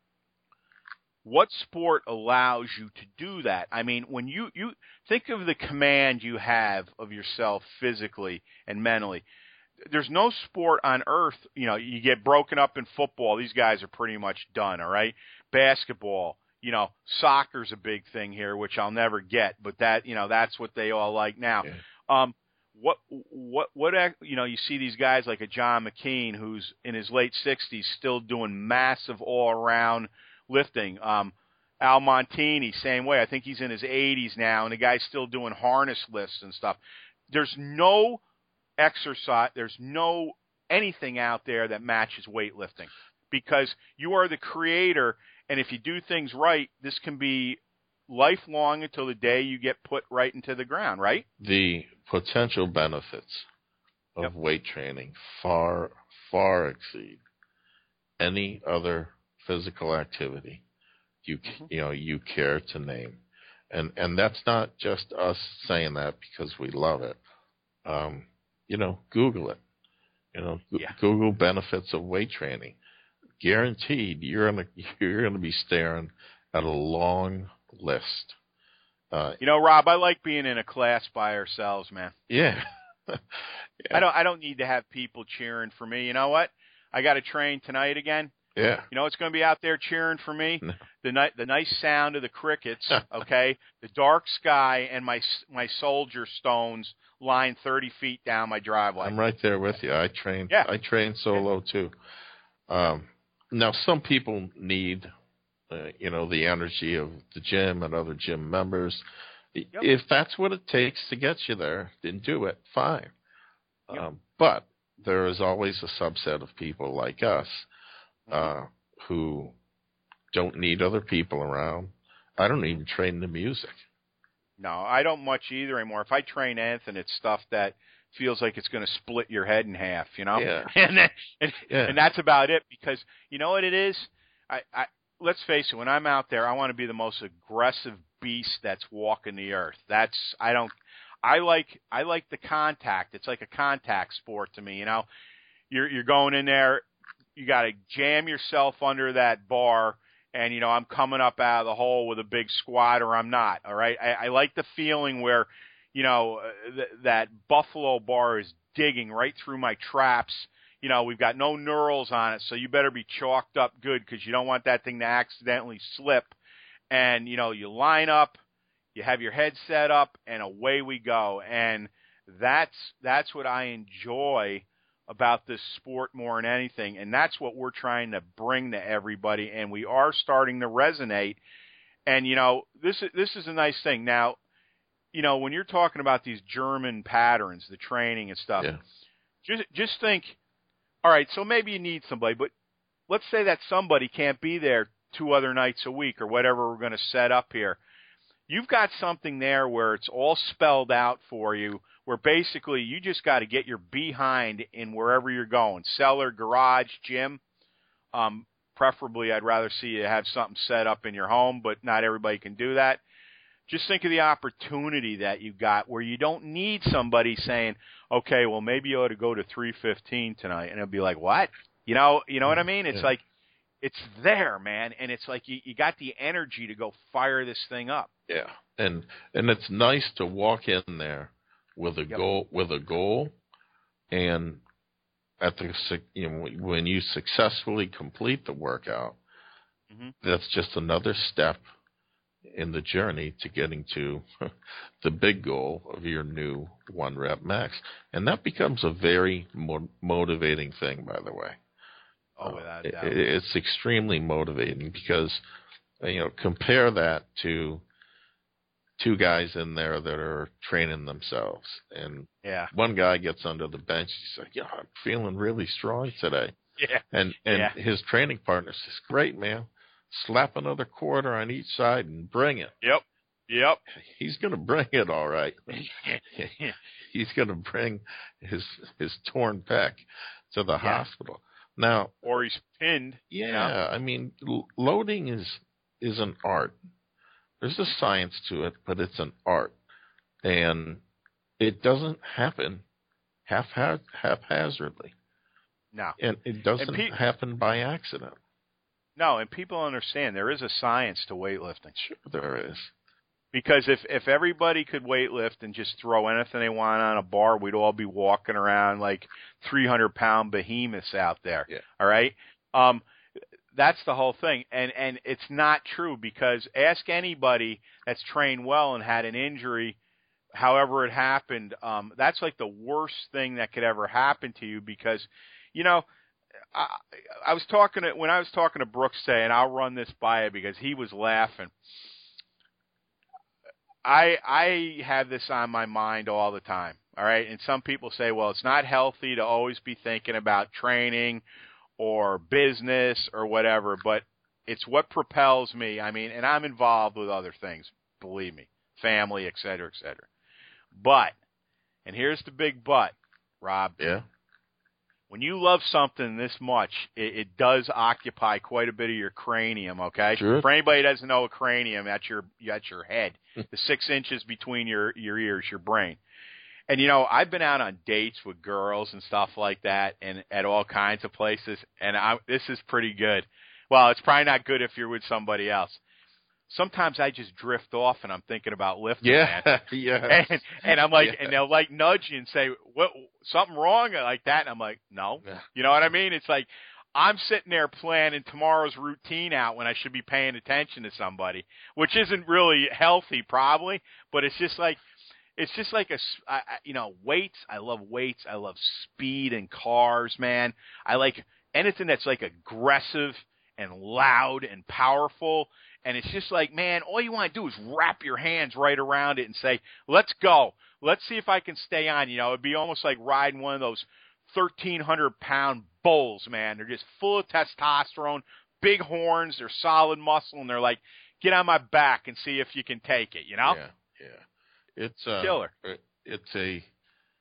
What sport allows you to do that? I mean, when you, you think of the command you have of yourself physically and mentally, there's no sport on earth, you know, you get broken up in football. These guys are pretty much done, all right? Basketball, you know, soccer's a big thing here, which I'll never get, but that, you know, that's what they all like now. Yeah. Um, what, what, what, you know, you see these guys like a John McKean who's in his late sixties still doing massive all-around lifting. Um, Al Montini, same way. I think he's in his eighties now, and the guy's still doing harness lifts and stuff. There's no exercise, there's no anything out there that matches weightlifting because you are the creator, and if you do things right, this can be lifelong until the day you get put right into the ground, right? The potential benefits of yep. weight training far, far exceed any other physical activity you mm-hmm. you know you care to name, and and that's not just us saying that because we love it. Um, you know, Google it. You know, yeah. Google benefits of weight training. Guaranteed, you're gonna you're gonna be staring at a long list. Uh, you know, Rob, I like being in a class by ourselves, man. Yeah. yeah. I don't I don't need to have people cheering for me. You know what? I got to train tonight again. Yeah. You know what's going to be out there cheering for me? No. The ni- the nice sound of the crickets, okay? The dark sky and my my soldier stones lying thirty feet down my driveway. I'm right there with you. I train yeah. I train solo too. Um, now some people need uh, you know, the energy of the gym and other gym members. Yep. If that's what it takes to get you there, then do it. Fine. Yep. Um, but there is always a subset of people like us uh, who don't need other people around. I don't even train the music. No, I don't much either anymore. If I train Anthony, it's stuff that feels like it's going to split your head in half, you know? Yeah. and, then, and, yeah. and that's about it, because you know what it is? I, I let's face it, when I'm out there, I want to be the most aggressive beast that's walking the earth. That's, I don't, I like, I like the contact. It's like a contact sport to me, you know? You're, you're going in there, you got to jam yourself under that bar, and, you know, I'm coming up out of the hole with a big squat, or I'm not, all right? I, I like the feeling where, you know, th- that buffalo bar is digging right through my traps. You know, we've got no knurls on it, so you better be chalked up good, because you don't want that thing to accidentally slip. And, you know, you line up, you have your head set up, and away we go. And that's that's what I enjoy about this sport more than anything, and that's what we're trying to bring to everybody, and we are starting to resonate. And, you know, this is, this is a nice thing. Now, you know, when you're talking about these German patterns, the training and stuff, Yeah. just just think, all right, so maybe you need somebody, but let's say that somebody can't be there two other nights a week or whatever we're going to set up here. You've got something there where it's all spelled out for you, where basically you just got to get your behind in wherever you're going, cellar, garage, gym. Um, preferably, I'd rather see you have something set up in your home, but not everybody can do that. Just think of the opportunity that you got where you don't need somebody saying, okay, well, maybe you ought to go to three fifteen tonight. And it'll be like, what? You know, you know what I mean? It's Yeah. like, it's there, man. And it's like you, you got the energy to go fire this thing up. Yeah. And and it's nice to walk in there with a Yep. goal, with a goal, and at the suc- you know, when you successfully complete the workout, Mm-hmm. that's just another step in the journey to getting to the big goal of your new one rep max. And that becomes a very mo- motivating thing, by the way. Oh, without Uh, a doubt. it, it's extremely motivating because, you know, compare that to two guys in there that are training themselves. And Yeah. one guy gets under the bench. He's like, yeah, I'm feeling really strong today. Yeah. And, and Yeah. his training partner says, great, man. Slap another quarter on each side and bring it. Yep. Yep. He's going to bring it all right. He's going to bring his his torn pec to the Yeah. hospital. Now, Or he's pinned. yeah, you know? I mean, l- loading is is an art. There's a science to it, but it's an art, and it doesn't happen half haphazardly, No. and it doesn't And pe- happen by accident. No, and people understand there is a science to weightlifting. Sure, there is. Because if, if everybody could weightlift and just throw anything they want on a bar, we'd all be walking around like three hundred pound behemoths out there. Yeah. All right? Um, that's the whole thing. And, and it's not true, because ask anybody that's trained well and had an injury, however it happened. Um, that's like the worst thing that could ever happen to you, because, you know, I, I was talking to, when I was talking to Brooks today, and I'll run this by you because he was laughing. I I have this on my mind all the time, all right? And some people say, well, it's not healthy to always be thinking about training or business or whatever, but it's what propels me. I mean, and I'm involved with other things, believe me, family, et cetera, et cetera. But, and here's the big but, Rob. Yeah. When you love something this much, it, it does occupy quite a bit of your cranium, okay? Sure. For anybody who doesn't know a cranium, that's your that's your head, the six inches between your, your ears, your brain. And, you know, I've been out on dates with girls and stuff like that and at all kinds of places, and I, this is pretty good. Well, it's probably not good if you're with somebody else. Sometimes I just drift off and I'm thinking about lifting, Yeah. man. yeah. And, and I'm like, Yeah. and they'll like nudge you and say, "What? Something wrong?" Like that. And I'm like, "No." Yeah. You know what I mean? It's like I'm sitting there planning tomorrow's routine out when I should be paying attention to somebody, which isn't really healthy, probably. But it's just like, it's just like a, I, I- you know, weights. I love weights. I love speed and cars, man. I like anything that's like aggressive and loud and powerful. And it's just like, man, all you want to do is wrap your hands right around it and say, let's go. Let's see if I can stay on. You know, it'd be almost like riding one of those thirteen hundred pound bulls, man. They're just full of testosterone, big horns, they're solid muscle, and they're like, get on my back and see if you can take it, you know? Yeah. Yeah. It's uh, Killer. It's a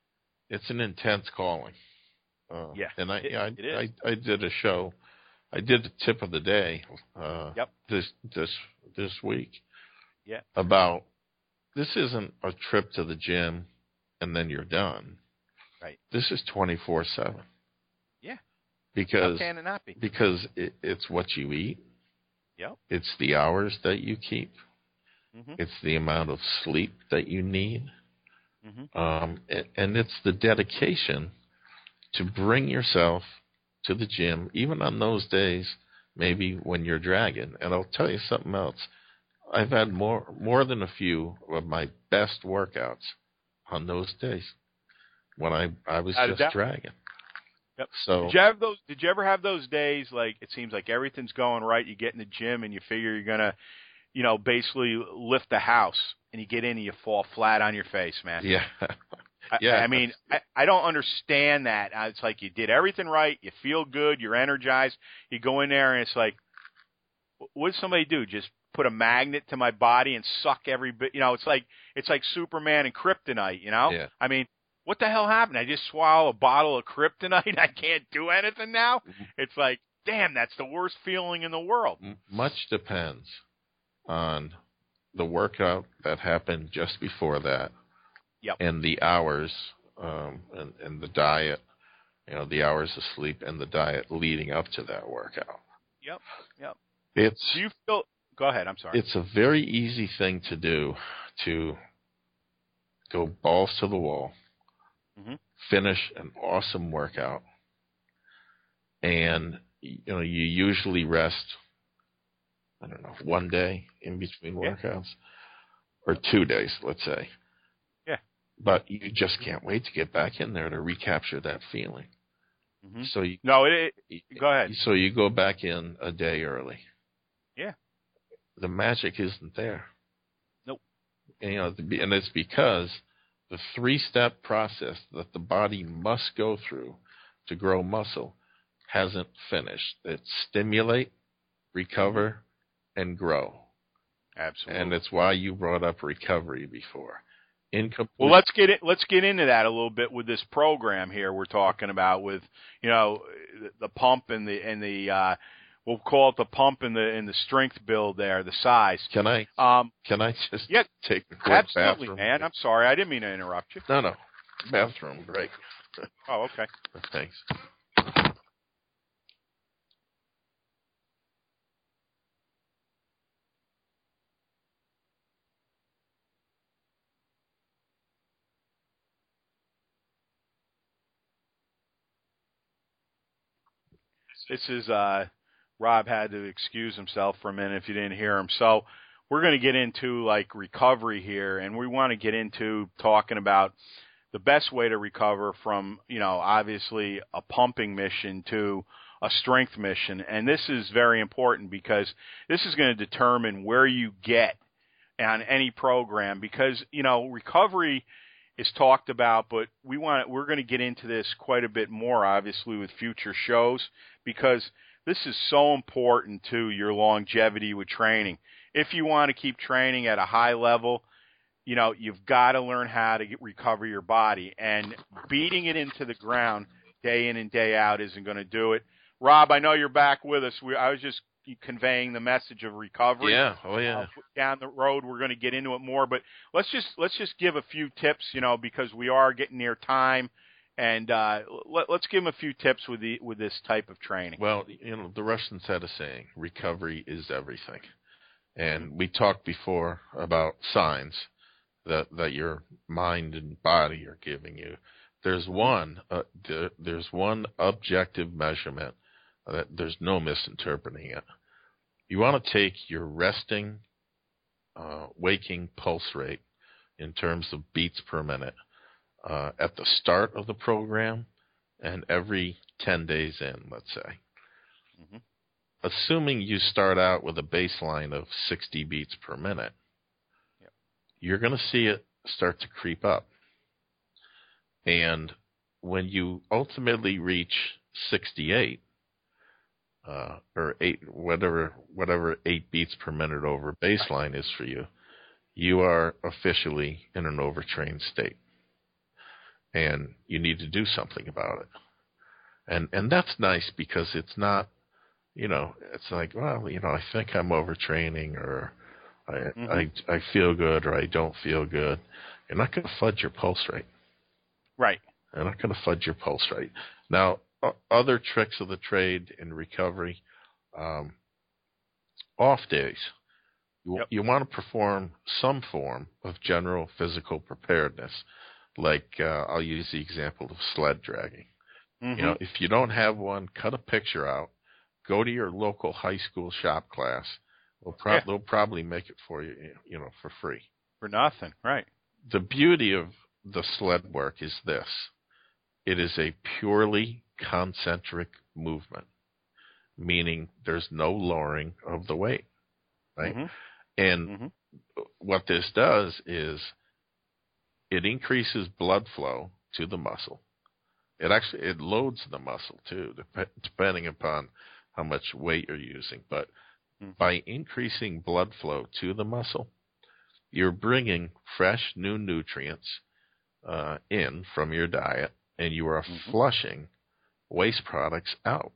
it's an intense calling. Uh, yeah, and I, it, I, it is. I, I did a show. I did the tip of the day. Uh, yep. This this this week. Yeah. About this isn't a trip to the gym, and then you're done. Right. This is twenty-four seven. Yeah. Because How can it not be? Because it, it's what you eat. Yep. It's the hours that you keep. Mm-hmm. It's the amount of sleep that you need. Mm-hmm. Um, and, and it's the dedication to bring yourself to the gym, even on those days, maybe when you're dragging. And I'll tell you something else. I've had more more than a few of my best workouts on those days when I, I was Out just dragging. Yep. So did you have those? Did you ever have those days like it seems like everything's going right? You get in the gym and you figure you're gonna, you know, basically lift the house, and you get in and you fall flat on your face, man. yeah, yeah. I, I mean, I, I don't understand that. Uh, It's like you did everything right, you feel good, you're energized. You go in there and it's like, what does somebody do? Just put a magnet to my body and suck every bit? You know, it's like it's like Superman and Kryptonite. You know, yeah. I mean. What the hell happened? I just swallow a bottle of kryptonite. I can't do anything now. It's like, damn, that's the worst feeling in the world. Much depends on the workout that happened just before that, yep. and the hours, um, and, and the diet. You know, the hours of sleep and the diet leading up to that workout. Yep, yep. It's. Do you feel? Go ahead. I'm sorry. It's a very easy thing to do to go balls to the wall. Mm-hmm. Finish an awesome workout, and you know you usually rest. I don't know, one day in between workouts, yeah. or two days, let's say. Yeah. But you just can't wait to get back in there to recapture that feeling. Mm-hmm. So you no, it, it. Go ahead. So you go back in a day early. Yeah. The magic isn't there. Nope. And, you know, and it's because the three-step process that the body must go through to grow muscle hasn't finished. It's stimulate, recover, and grow. Absolutely. And it's why you brought up recovery before. Incomplete. Well, let's get it. Let's get into that a little bit with this program here we're talking about with, you know, the pump and the and the uh, we'll call it the pump and the and the strength build there, the size. Can I? Um, can I just yeah, take a quick absolutely, bathroom? man. I'm sorry, I didn't mean to interrupt you. No, no, bathroom break. Oh, okay. Thanks. This is uh, Rob had to excuse himself for a minute if you didn't hear him. So we're going to get into like recovery here, and we want to get into talking about the best way to recover from, you know, obviously a pumping mission to a strength mission. And this is very important because this is going to determine where you get on any program because, you know, recovery is talked about, but we want we're going to get into this quite a bit more, obviously, with future shows because this is so important to your longevity with training. If you want to keep training at a high level, you know, you've got to learn how to get, recover your body, and beating it into the ground day in and day out isn't going to do it. Rob, I know you're back with us. We, I was just conveying the message of recovery. Yeah, oh yeah. Uh, down the road, we're going to get into it more, but let's just let's just give a few tips, you know, because we are getting near time, and uh, let, let's give them a few tips with the with this type of training. Well, you know, the Russians had a saying: "Recovery is everything," and we talked before about signs that that your mind and body are giving you. There's one, uh, there, there's one objective measurement. That there's no misinterpreting it. You want to take your resting, uh, waking pulse rate in terms of beats per minute uh, at the start of the program and every ten days in, let's say. Mm-hmm. Assuming you start out with a baseline of sixty beats per minute, yep. You're going to see it start to creep up. And when you ultimately reach sixty-eight, Uh, or eight, whatever, whatever eight beats per minute over baseline is for you, you are officially in an overtrained state. and you need to do something about it. And and that's nice because it's not, you know, it's like, well, you know, I think I'm overtraining, or I mm-hmm. I, I feel good, or I don't feel good. You're not going to fudge your pulse rate. Right. You're not going to fudge your pulse rate. Now, other tricks of the trade in recovery, um, off days. You, yep. you want to perform some form of general physical preparedness, like uh, I'll use the example of sled dragging. Mm-hmm. You know, if you don't have one, cut a picture out, go to your local high school shop class. They'll, pro- yeah. they'll probably make it for you, you know, for free. For nothing, right. The beauty of the sled work is this. It is a purely concentric movement, meaning there's no lowering of the weight, right? Mm-hmm. And mm-hmm. what this does is it increases blood flow to the muscle. It actually it loads the muscle too, dep- depending upon how much weight you're using. But mm-hmm. by increasing blood flow to the muscle, you're bringing fresh new nutrients uh, in from your diet, and you are mm-hmm. flushing waste products out.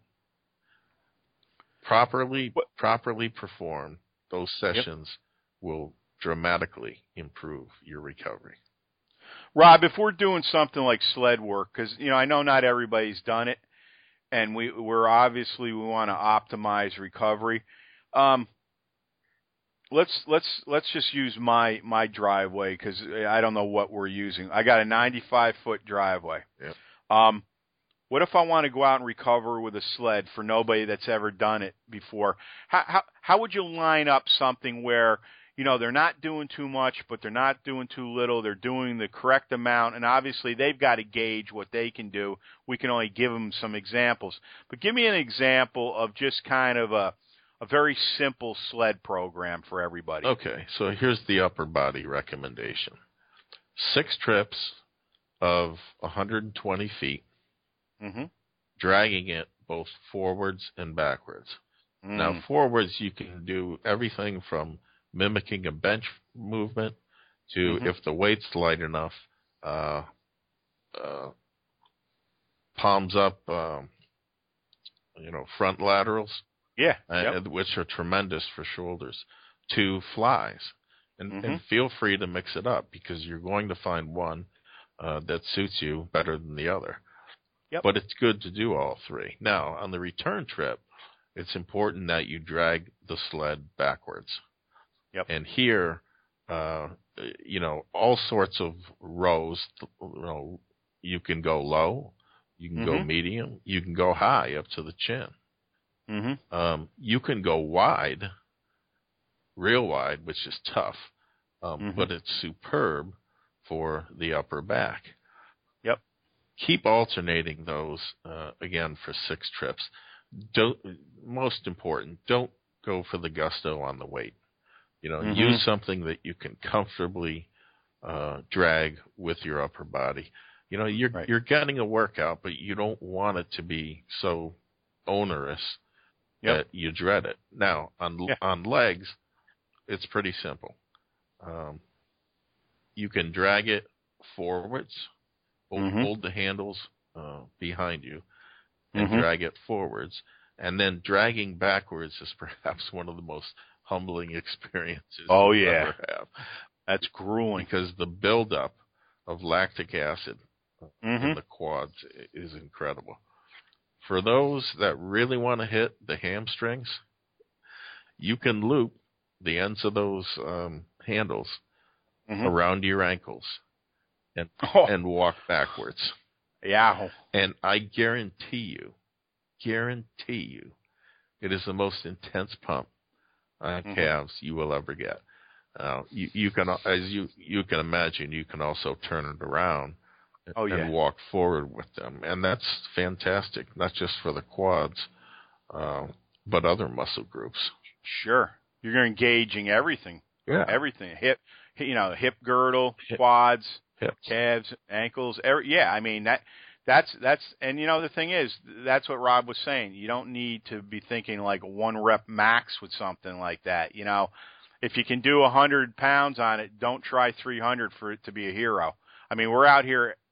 Properly, what? properly performed, those sessions yep. will dramatically improve your recovery. Rob, if we're doing something like sled work, because you know I know not everybody's done it, and we we're obviously we want to optimize recovery. Um, let's let's let's just use my my driveway because I don't know what we're using. I got a ninety-five foot driveway. Yep. Um, what if I want to go out and recover with a sled for nobody that's ever done it before? How how how would you line up something where, you know, they're not doing too much, but they're not doing too little. They're doing the correct amount, and obviously they've got to gauge what they can do. We can only give them some examples. But give me an example of just kind of a, a very simple sled program for everybody. Okay, so here's the upper body recommendation. Six trips of one hundred twenty feet, mm-hmm. dragging it both forwards and backwards. Mm. Now, forwards you can do everything from mimicking a bench movement to, mm-hmm. if the weight's light enough, uh, uh, palms up, um, you know, front laterals, yeah, uh, yep. which are tremendous for shoulders, to flies. And, mm-hmm. and feel free to mix it up because you're going to find one uh, that suits you better than the other. Yep. But it's good to do all three. Now, on the return trip, it's important that you drag the sled backwards. Yep. And here, uh, you know, all sorts of rows, you know, you can go low, you can mm-hmm. go medium, you can go high up to the chin. Mm-hmm. Um, you can go wide, real wide, which is tough, um, mm-hmm. but it's superb for the upper back. Yep. Keep alternating those, uh, again, for six trips. Don't, most important, don't go for the gusto on the weight. You know, mm-hmm. use something that you can comfortably uh, drag with your upper body. You know, you're right. you're getting a workout, but you don't want it to be so onerous yep. that you dread it. Now, on yeah. on legs, it's pretty simple. Um, you can drag it forwards, hold, mm-hmm. hold the handles uh, behind you, and mm-hmm. drag it forwards. And then dragging backwards is perhaps one of the most humbling experiences oh, you'll yeah. ever have. That's grueling. Because the buildup of lactic acid mm-hmm. in the quads is incredible. For those that really want to hit the hamstrings, you can loop the ends of those um, handles mm-hmm. around your ankles and oh. and walk backwards. Yeah. And I guarantee you, guarantee you, it is the most intense pump on mm-hmm. calves you will ever get. Uh, you, you can, as you you can imagine, you can also turn it around and, oh, yeah. and walk forward with them, and that's fantastic. Not just for the quads, uh, but other muscle groups. Sure, you're engaging everything. Yeah, everything. Hip, you know, hip girdle, hip, quads, hips. calves, ankles. Every, yeah, I mean that. That's that's and you know the thing is that's what Rob was saying. You don't need to be thinking like one rep max with something like that. You know, if you can do a hundred pounds on it, don't try three hundred for it to be a hero. I mean, we're out here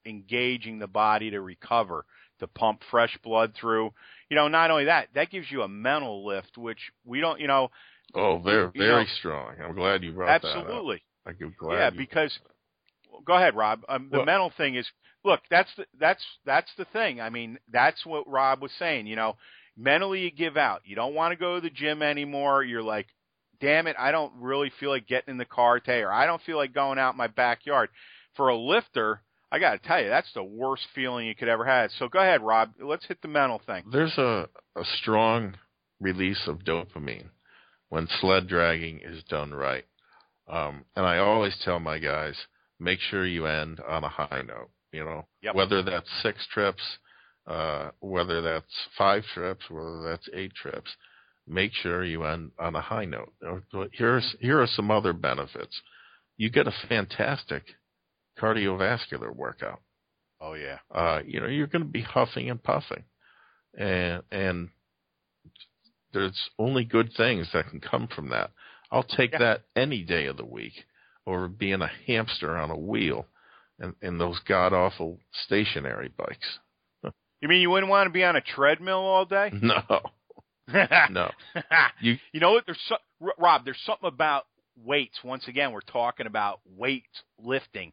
engaging the body to recover, to pump fresh blood through. You know, not only that, that gives you a mental lift, which we don't, you know. Oh, very, you very know, strong. I'm glad you brought absolutely. that up. I'm glad yeah, you... because go ahead, Rob. Um, the well, mental thing is, look, that's the, that's that's the thing. I mean, that's what Rob was saying. You know, mentally you give out. You don't want to go to the gym anymore. You're like, damn it, I don't really feel like getting in the car today, or I don't feel like going out in my backyard. For a lifter, I got to tell you, that's the worst feeling you could ever have. So go ahead, Rob. Let's hit the mental thing. There's a, a strong release of dopamine when sled dragging is done right. Um, and I always tell my guys, make sure you end on a high note, you know, yep. whether that's six trips, uh, whether that's five trips, whether that's eight trips, make sure you end on a high note. Here's, here are some other benefits. You get a fantastic cardiovascular workout. Oh, yeah. Uh, you know, you're going to be huffing and puffing. And, and there's only good things that can come from that. I'll take yeah. that any day of the week over being a hamster on a wheel and, and those god-awful stationary bikes. You mean you wouldn't want to be on a treadmill all day? No. no. You, you know what? There's so, Rob, there's something about weights. Once again, we're talking about weight lifting.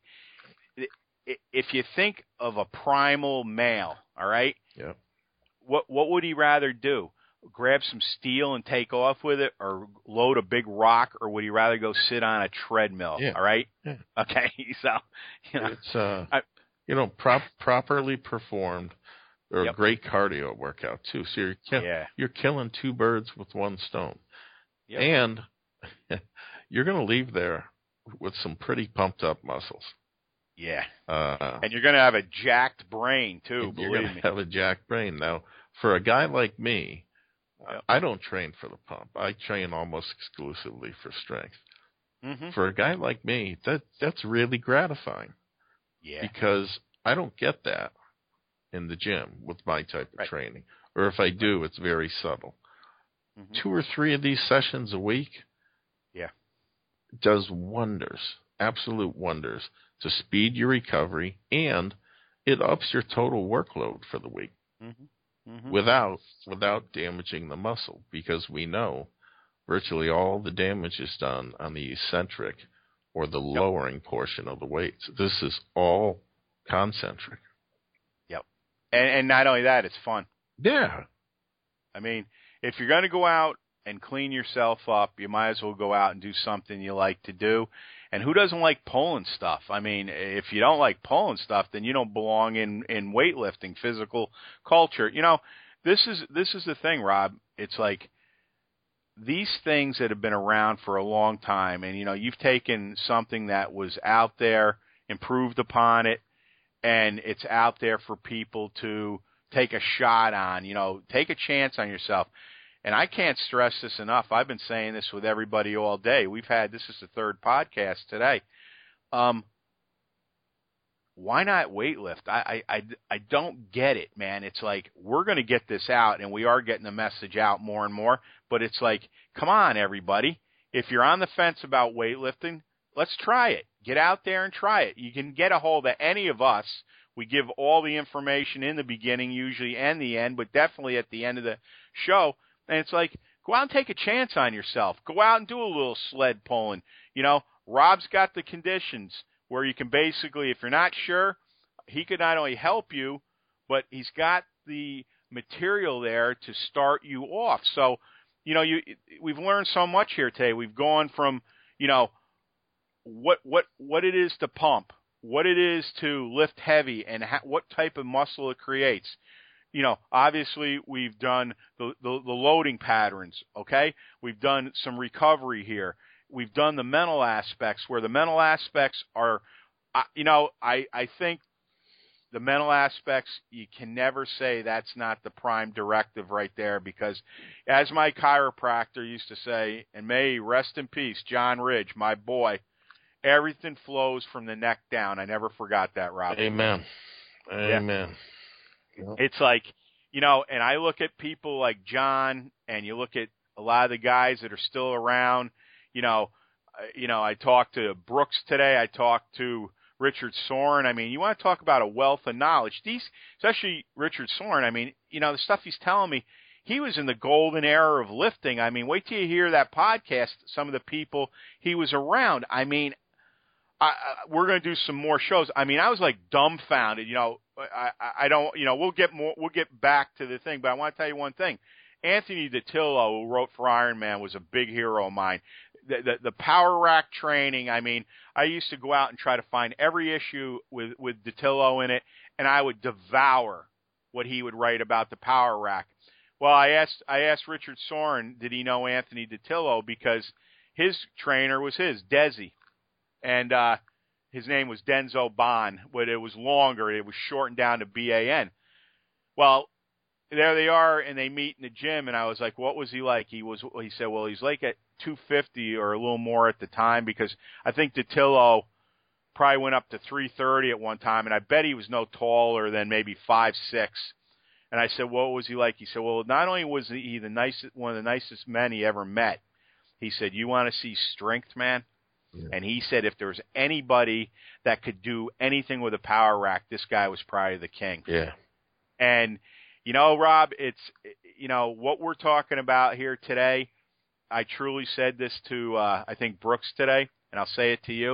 If you think of a primal male, all right, yeah. what what would he rather do? Grab some steel and take off with it, or load a big rock, or would he rather go sit on a treadmill? Yeah. All right. Yeah. Okay. So, you know, it's uh, I, you know, prop, properly performed, or yep. a great cardio workout too. So you're kill, yeah. you're killing two birds with one stone, yep. and you're going to leave there with some pretty pumped up muscles. Yeah. Uh, and you're going to have a jacked brain too. You're believe going me. to have a jacked brain. Now, for a guy like me, yep. I don't train for the pump. I train almost exclusively for strength. Mm-hmm. For a guy like me, that that's really gratifying. Yeah. Because I don't get that in the gym with my type of right. training. Or if I do, it's very subtle. Mm-hmm. Two or three of these sessions a week yeah. does wonders, absolute wonders, to speed your recovery, and it ups your total workload for the week. Mm-hmm. Mm-hmm. without without damaging the muscle, because we know virtually all the damage is done on the eccentric or the yep. lowering portion of the weights. This is all concentric. Yep. And, and not only that, it's fun. Yeah. I mean, if you're going to go out and clean yourself up, you might as well go out and do something you like to do. And who doesn't like pulling stuff? I mean, if you don't like pulling stuff, then you don't belong in, in weightlifting, physical culture. You know, this is this is the thing, Rob. It's like these things that have been around for a long time, and, you know, you've taken something that was out there, improved upon it, and it's out there for people to take a shot on, you know, take a chance on yourself. And I can't stress this enough. I've been saying this with everybody all day. We've had, this is the third podcast today. Um, why not weightlift? I, I, I, I don't get it, man. It's like, we're going to get this out, and we are getting the message out more and more. But it's like, come on, everybody. If you're on the fence about weightlifting, let's try it. Get out there and try it. You can get a hold of any of us. We give all the information in the beginning, usually, and the end, but definitely at the end of the show. And it's like, go out and take a chance on yourself. Go out and do a little sled pulling. You know, Rob's got the conditions where you can basically, if you're not sure, he could not only help you, but he's got the material there to start you off. So, you know, you we've learned so much here today. We've gone from, you know, what what what it is to pump, what it is to lift heavy, and ha- what type of muscle it creates. You know, obviously we've done the, the, the loading patterns, okay? We've done some recovery here. We've done the mental aspects, where the mental aspects are, uh, you know, I, I think the mental aspects, you can never say that's not the prime directive right there, because as my chiropractor used to say, and may he rest in peace, John Ridge, my boy, everything flows from the neck down. I never forgot that, Rob. Amen. Amen. Yeah. It's like, you know, and I look at people like John, and you look at a lot of the guys that are still around. You know, uh, you know, I talked to Brooks today. I talked to Richard Soren. I mean, you want to talk about a wealth of knowledge. These, especially Richard Soren. I mean, you know, the stuff he's telling me. He was in the golden era of lifting. I mean, wait till you hear that podcast. Some of the people he was around. I mean, I, I, we're going to do some more shows. I mean, I was like dumbfounded. You know, I, I don't. You know, we'll get more. We'll get back to the thing, but I want to tell you one thing. Anthony DiTillo, who wrote for Iron Man, was a big hero of mine. The, the, the power rack training. I mean, I used to go out and try to find every issue with with DiTillo in it, and I would devour what he would write about the power rack. Well, I asked I asked Richard Soren, did he know Anthony DiTillo, because his trainer was his, Desi. And uh, his name was Denzo Bon, but it was longer. It was shortened down to B A N. Well, there they are, and they meet in the gym, and I was like, what was he like? He was. He said, well, he's like at two fifty or a little more at the time, because I think DiTillo probably went up to three thirty at one time, and I bet he was no taller than maybe five six. And I said, what was he like? He said, well, not only was he the nicest, one of the nicest men he ever met, he said, you want to see strength, man? Yeah. And he said if there was anybody that could do anything with a power rack, this guy was probably the king. Yeah. And, you know, Rob, it's, you know, what we're talking about here today, I truly said this to, uh, I think, Brooks today, and I'll say it to you.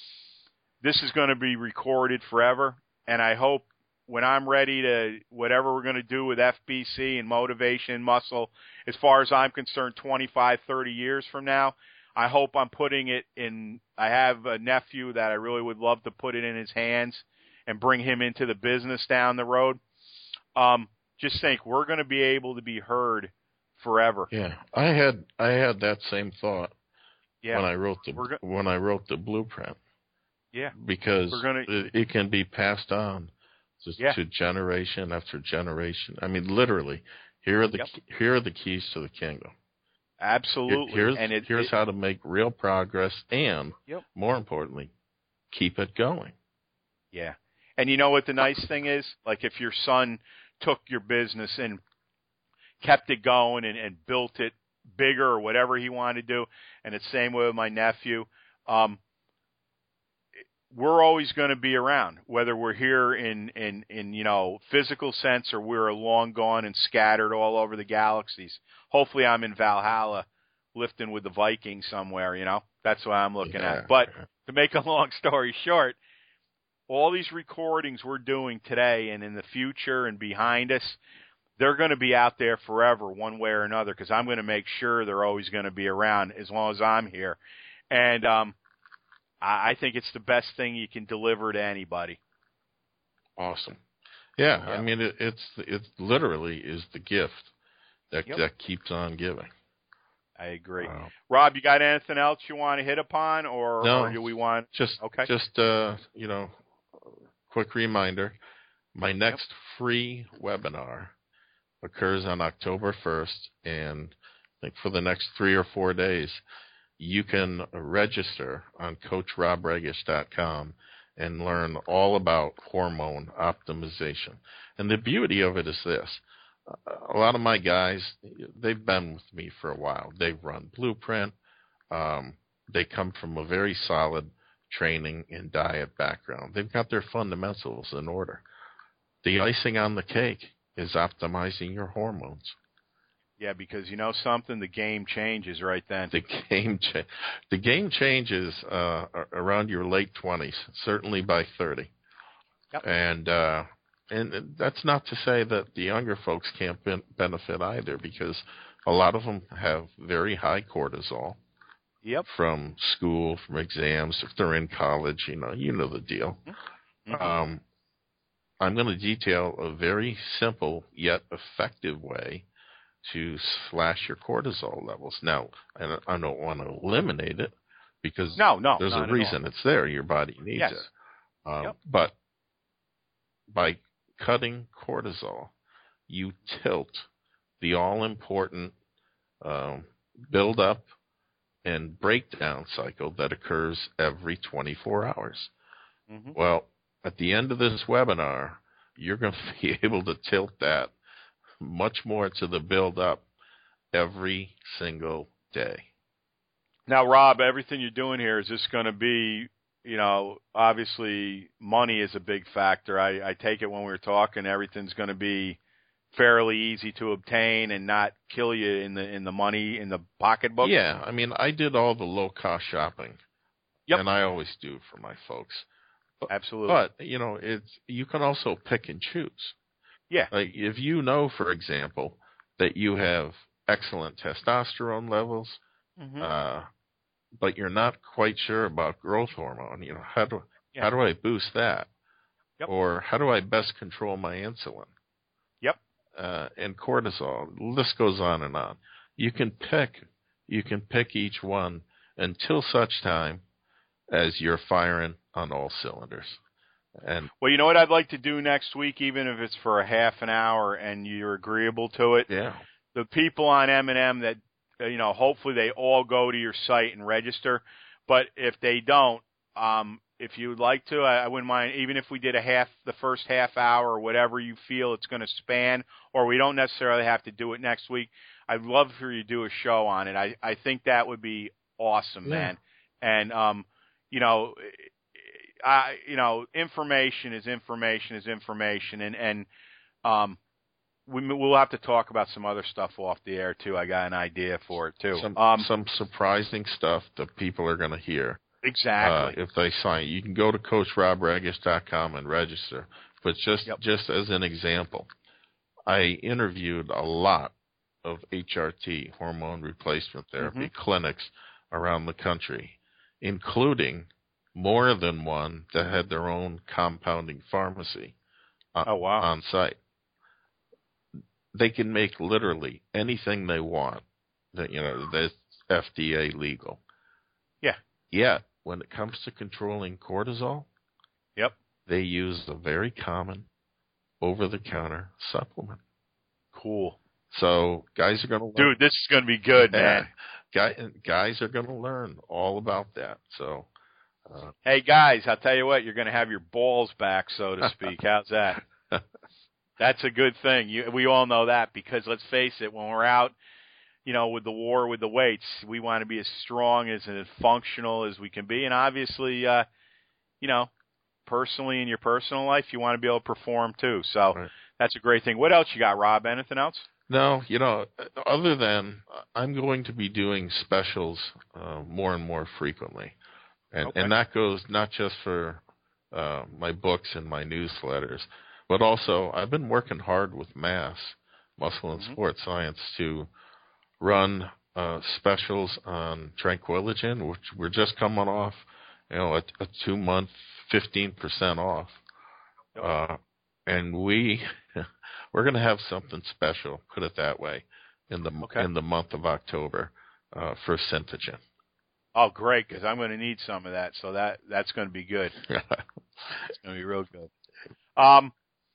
This is going to be recorded forever, and I hope when I'm ready to, whatever we're going to do with F B C and Motivation and Muscle, as far as I'm concerned, twenty-five, thirty years from now, I hope I'm putting it in, I have a nephew that I really would love to put it in his hands and bring him into the business down the road. Um, just think, we're going to be able to be heard forever. Yeah, I had I had that same thought yeah. when I wrote the go- when I wrote the blueprint. Yeah, because we're gonna- it, it can be passed on. To, yeah. to generation after generation. I mean, literally, here are the yep. here are the keys to the kingdom. Absolutely. Here, here's and it, here's it, how to make real progress, and yep. more importantly, keep it going. Yeah. And you know what the nice thing is? Like if your son took your business and kept it going and, and built it bigger or whatever he wanted to do, and it's the same way with my nephew. Um, we're always going to be around, whether we're here in, in, in, you know, physical sense or we're long gone and scattered all over the galaxies. Hopefully I'm in Valhalla lifting with the Vikings somewhere, you know. That's what I'm looking yeah. at. But to make a long story short, all these recordings we're doing today and in the future and behind us, they're going to be out there forever one way or another, because I'm going to make sure they're always going to be around as long as I'm here. And, um, I think it's the best thing you can deliver to anybody. Awesome. Yeah, yeah. I mean, it, it's it literally is the gift that yep. that keeps on giving. I agree. Wow. Rob, you got anything else you want to hit upon, or, no, or do we want just okay? Just uh, you know, quick reminder: my next yep. free webinar occurs on October first, and I think for the next three or four days. You can register on Coach Rob Regish dot com and learn all about hormone optimization. And the beauty of it is this. A lot of my guys, they've been with me for a while. They've run Blueprint. Um, they come from a very solid training and diet background. They've got their fundamentals in order. The icing on the cake is optimizing your hormones. Yeah, because you know something, the game changes right then. The game cha- the game changes uh, around your late twenties, certainly by thirty. Yep. And uh, and that's not to say that the younger folks can't ben- benefit either, because a lot of them have very high cortisol. Yep. From school, from exams, if they're in college, you know, you know the deal. Mm-hmm. Um, I'm going to detail a very simple yet effective way to slash your cortisol levels. Now, I I don't want to eliminate it, because no, no, there's a reason it's there. Your body needs yes. it. Um, yep. But by cutting cortisol, you tilt the all-important um, build-up and breakdown cycle that occurs every twenty-four hours. Mm-hmm. Well, at the end of this webinar, you're going to be able to tilt that much more to the build-up every single day. Now, Rob, everything you're doing here, is this going to be you know, obviously money is a big factor. I, I take it when we were talking, everything's going to be fairly easy to obtain and not kill you in the in the money in the pocketbook. Yeah, I mean, I did all the low cost shopping. Yep. And I always do for my folks. But, Absolutely. But you know, it's you can also pick and choose. Yeah. Like if you know, for example, that you have excellent testosterone levels, Mm-hmm. uh, but you're not quite sure about growth hormone. You know, how do Yeah. how do I boost that? Yep. Or how do I best control my insulin? Yep. Uh, and cortisol. The list goes on and on. You can pick. You can pick each one until such time as you're firing on all cylinders. And Well, you know what I'd like to do next week, even if it's for a half an hour and you're agreeable to it? yeah, The people on M and M that, uh, you know, hopefully they all go to your site and register. But if they don't, um, if you would like to, I, I wouldn't mind, even if we did a half, the first half hour or whatever you feel it's going to span, or we don't necessarily have to do it next week. I'd love for you to do a show on it. I, I think that would be awesome, Yeah. man. And, um, you know, I, you know, information is information is information. And, and, um, we, we'll have to talk about some other stuff off the air too. I got an idea for it too. some um, some surprising stuff that people are going to hear. exactly. Uh, if they sign, you can go to coach rob regish dot com and register. But just Yep. just as an example, I interviewed a lot of H R T, hormone replacement therapy, Mm-hmm. clinics around the country, including more than one that had their own compounding pharmacy on, Oh, wow. on site. They can make literally anything they want that, you know, that's F D A legal. Yeah. Yet, when it comes to controlling cortisol, Yep. they use a very common over-the-counter supplement. Cool. So guys are going to learn. Dude, this is going to be good, man. Guy, guys are going to learn all about that. So, uh, Hey, guys, I'll tell you what, you're going to have your balls back, so to speak. How's that? That's a good thing. You, we all know that because, let's face it, when we're out, you know, with the war with the weights, we want to be as strong as and as functional as we can be. And obviously, uh, you know, personally in your personal life, you want to be able to perform too. So right. That's a great thing. What else you got, Rob? Anything else? No, you know, other than I'm going to be doing specials uh, more and more frequently. And, Okay. and that goes not just for uh, my books and my newsletters, but also I've been working hard with Mass, Muscle and Mm-hmm. Sports Science, to run uh, specials on Tranquillogen, which we're just coming off, you know, a, a two-month, fifteen percent off. Uh, and we... We're going to have something special, put it that way, in the Okay. in the month of October uh, for Synthegen. Oh, great, because I'm going to need some of that. So that that's going to be good. It's going to be real good. Um,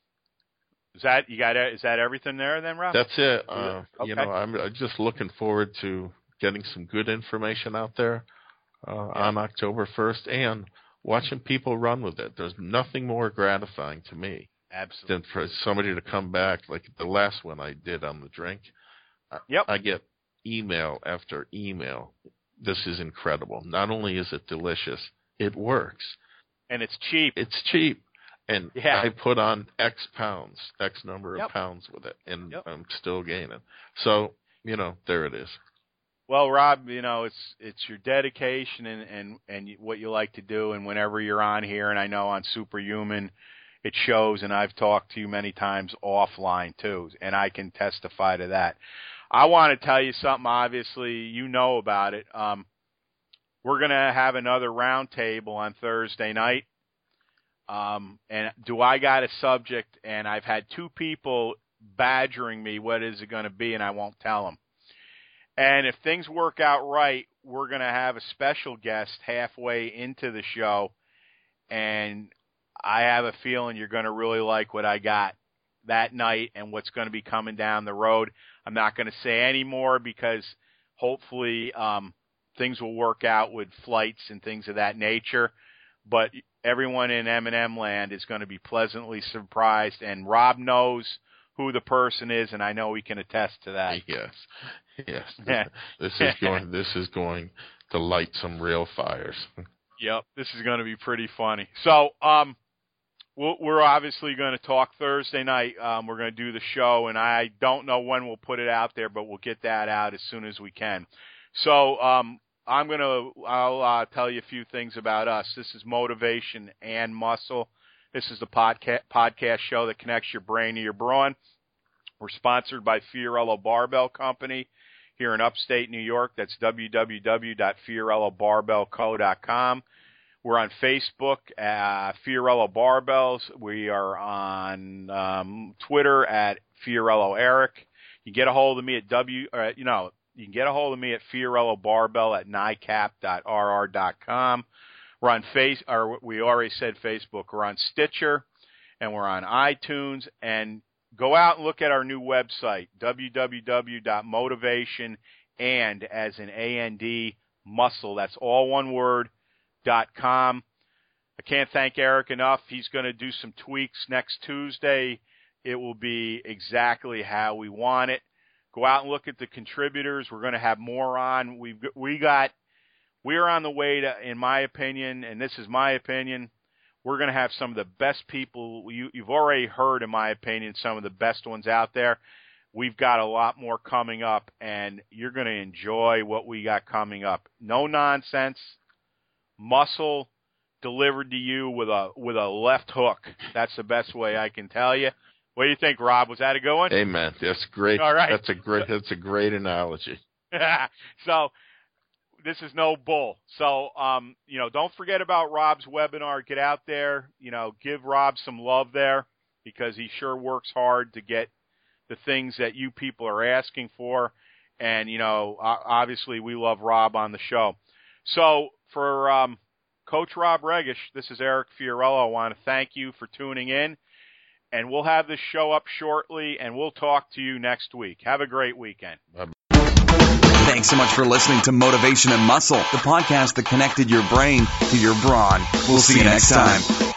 is that you got? Is that everything there then, Rob? That's it. Uh, Okay. You know, I'm just looking forward to getting some good information out there uh, Yeah. on October first and watching people run with it. There's nothing more gratifying to me Absolutely. than for somebody to come back, like the last one I did on the drink. Yep. I get email after email. This is incredible. Not only is it delicious, it works. And it's cheap. It's cheap. And Yeah. I put on X pounds, X number Yep. of pounds with it, and Yep. I'm still gaining. So, you know, there it is. Well, Rob, you know, it's it's your dedication and, and, and what you like to do, and whenever you're on here, and I know on Superhuman, it shows, and I've talked to you many times offline too, and I can testify to that. I want to tell you something, obviously, you know about it. Um, we're going to have another roundtable on Thursday night. Um, and do I got a subject? And I've had two people badgering me, what is it going to be? And I won't tell them. And if things work out right, we're going to have a special guest halfway into the show. And I have a feeling you're going to really like what I got that night and what's going to be coming down the road. I'm not going to say any more because hopefully um, things will work out with flights and things of that nature. But everyone in M and M land is going to be pleasantly surprised. And Rob knows who the person is, and I know he can attest to that. Yes, yes. This, this is going. This is going to light some real fires. Yep, this is going to be pretty funny. So, um, we'll, we're obviously going to talk Thursday night. Um, we're going to do the show, and I don't know when we'll put it out there, but we'll get that out as soon as we can. So, um, I'm going to, I'll uh, tell you a few things about us. This is Motivation and Muscle. This is the podca- podcast show that connects your brain to your brawn. We're sponsored by Fiorillo Barbell Company here in upstate New York. That's w w w dot fiorillo barbell co dot com. We're on Facebook, uh, Fiorillo Barbells. We are on um, Twitter at Fiorillo Eric. You can get a hold of me at W, uh, you know, you can get a hold of me at Fiorillo Barbell at nicap dot r r dot com. We're on Face, or we already said Facebook. We're on Stitcher, and we're on iTunes. And go out and look at our new website, w w w dot motivation and as in A N D muscle. That's all one word. Dot com. I can't thank Eric enough. He's going to do some tweaks next Tuesday. It will be exactly how we want it. Go out and look at the contributors. We're going to have more on. We've we got we're on the way to, in my opinion, and this is my opinion, we're going to have some of the best people. You, you've already heard, in my opinion, some of the best ones out there. We've got a lot more coming up, and you're going to enjoy what we got coming up. No nonsense. Muscle delivered to you with a with a left hook. That's the best way I can tell you. What do you think, Rob? Was that a good one? Amen. That's great. All right. That's a great. That's a great analogy. So this is no bull. So um, you know, don't forget about Rob's webinar. Get out there. You know, give Rob some love there because he sure works hard to get the things that you people are asking for. And you know, obviously, we love Rob on the show. So. For um, Coach Rob Regish, this is Eric Fiorillo. I want to thank you for tuning in, and we'll have this show up shortly, and we'll talk to you next week. Have a great weekend. Bye-bye. Thanks so much for listening to Motivation and Muscle, the podcast that connected your brain to your brawn. We'll see you next time.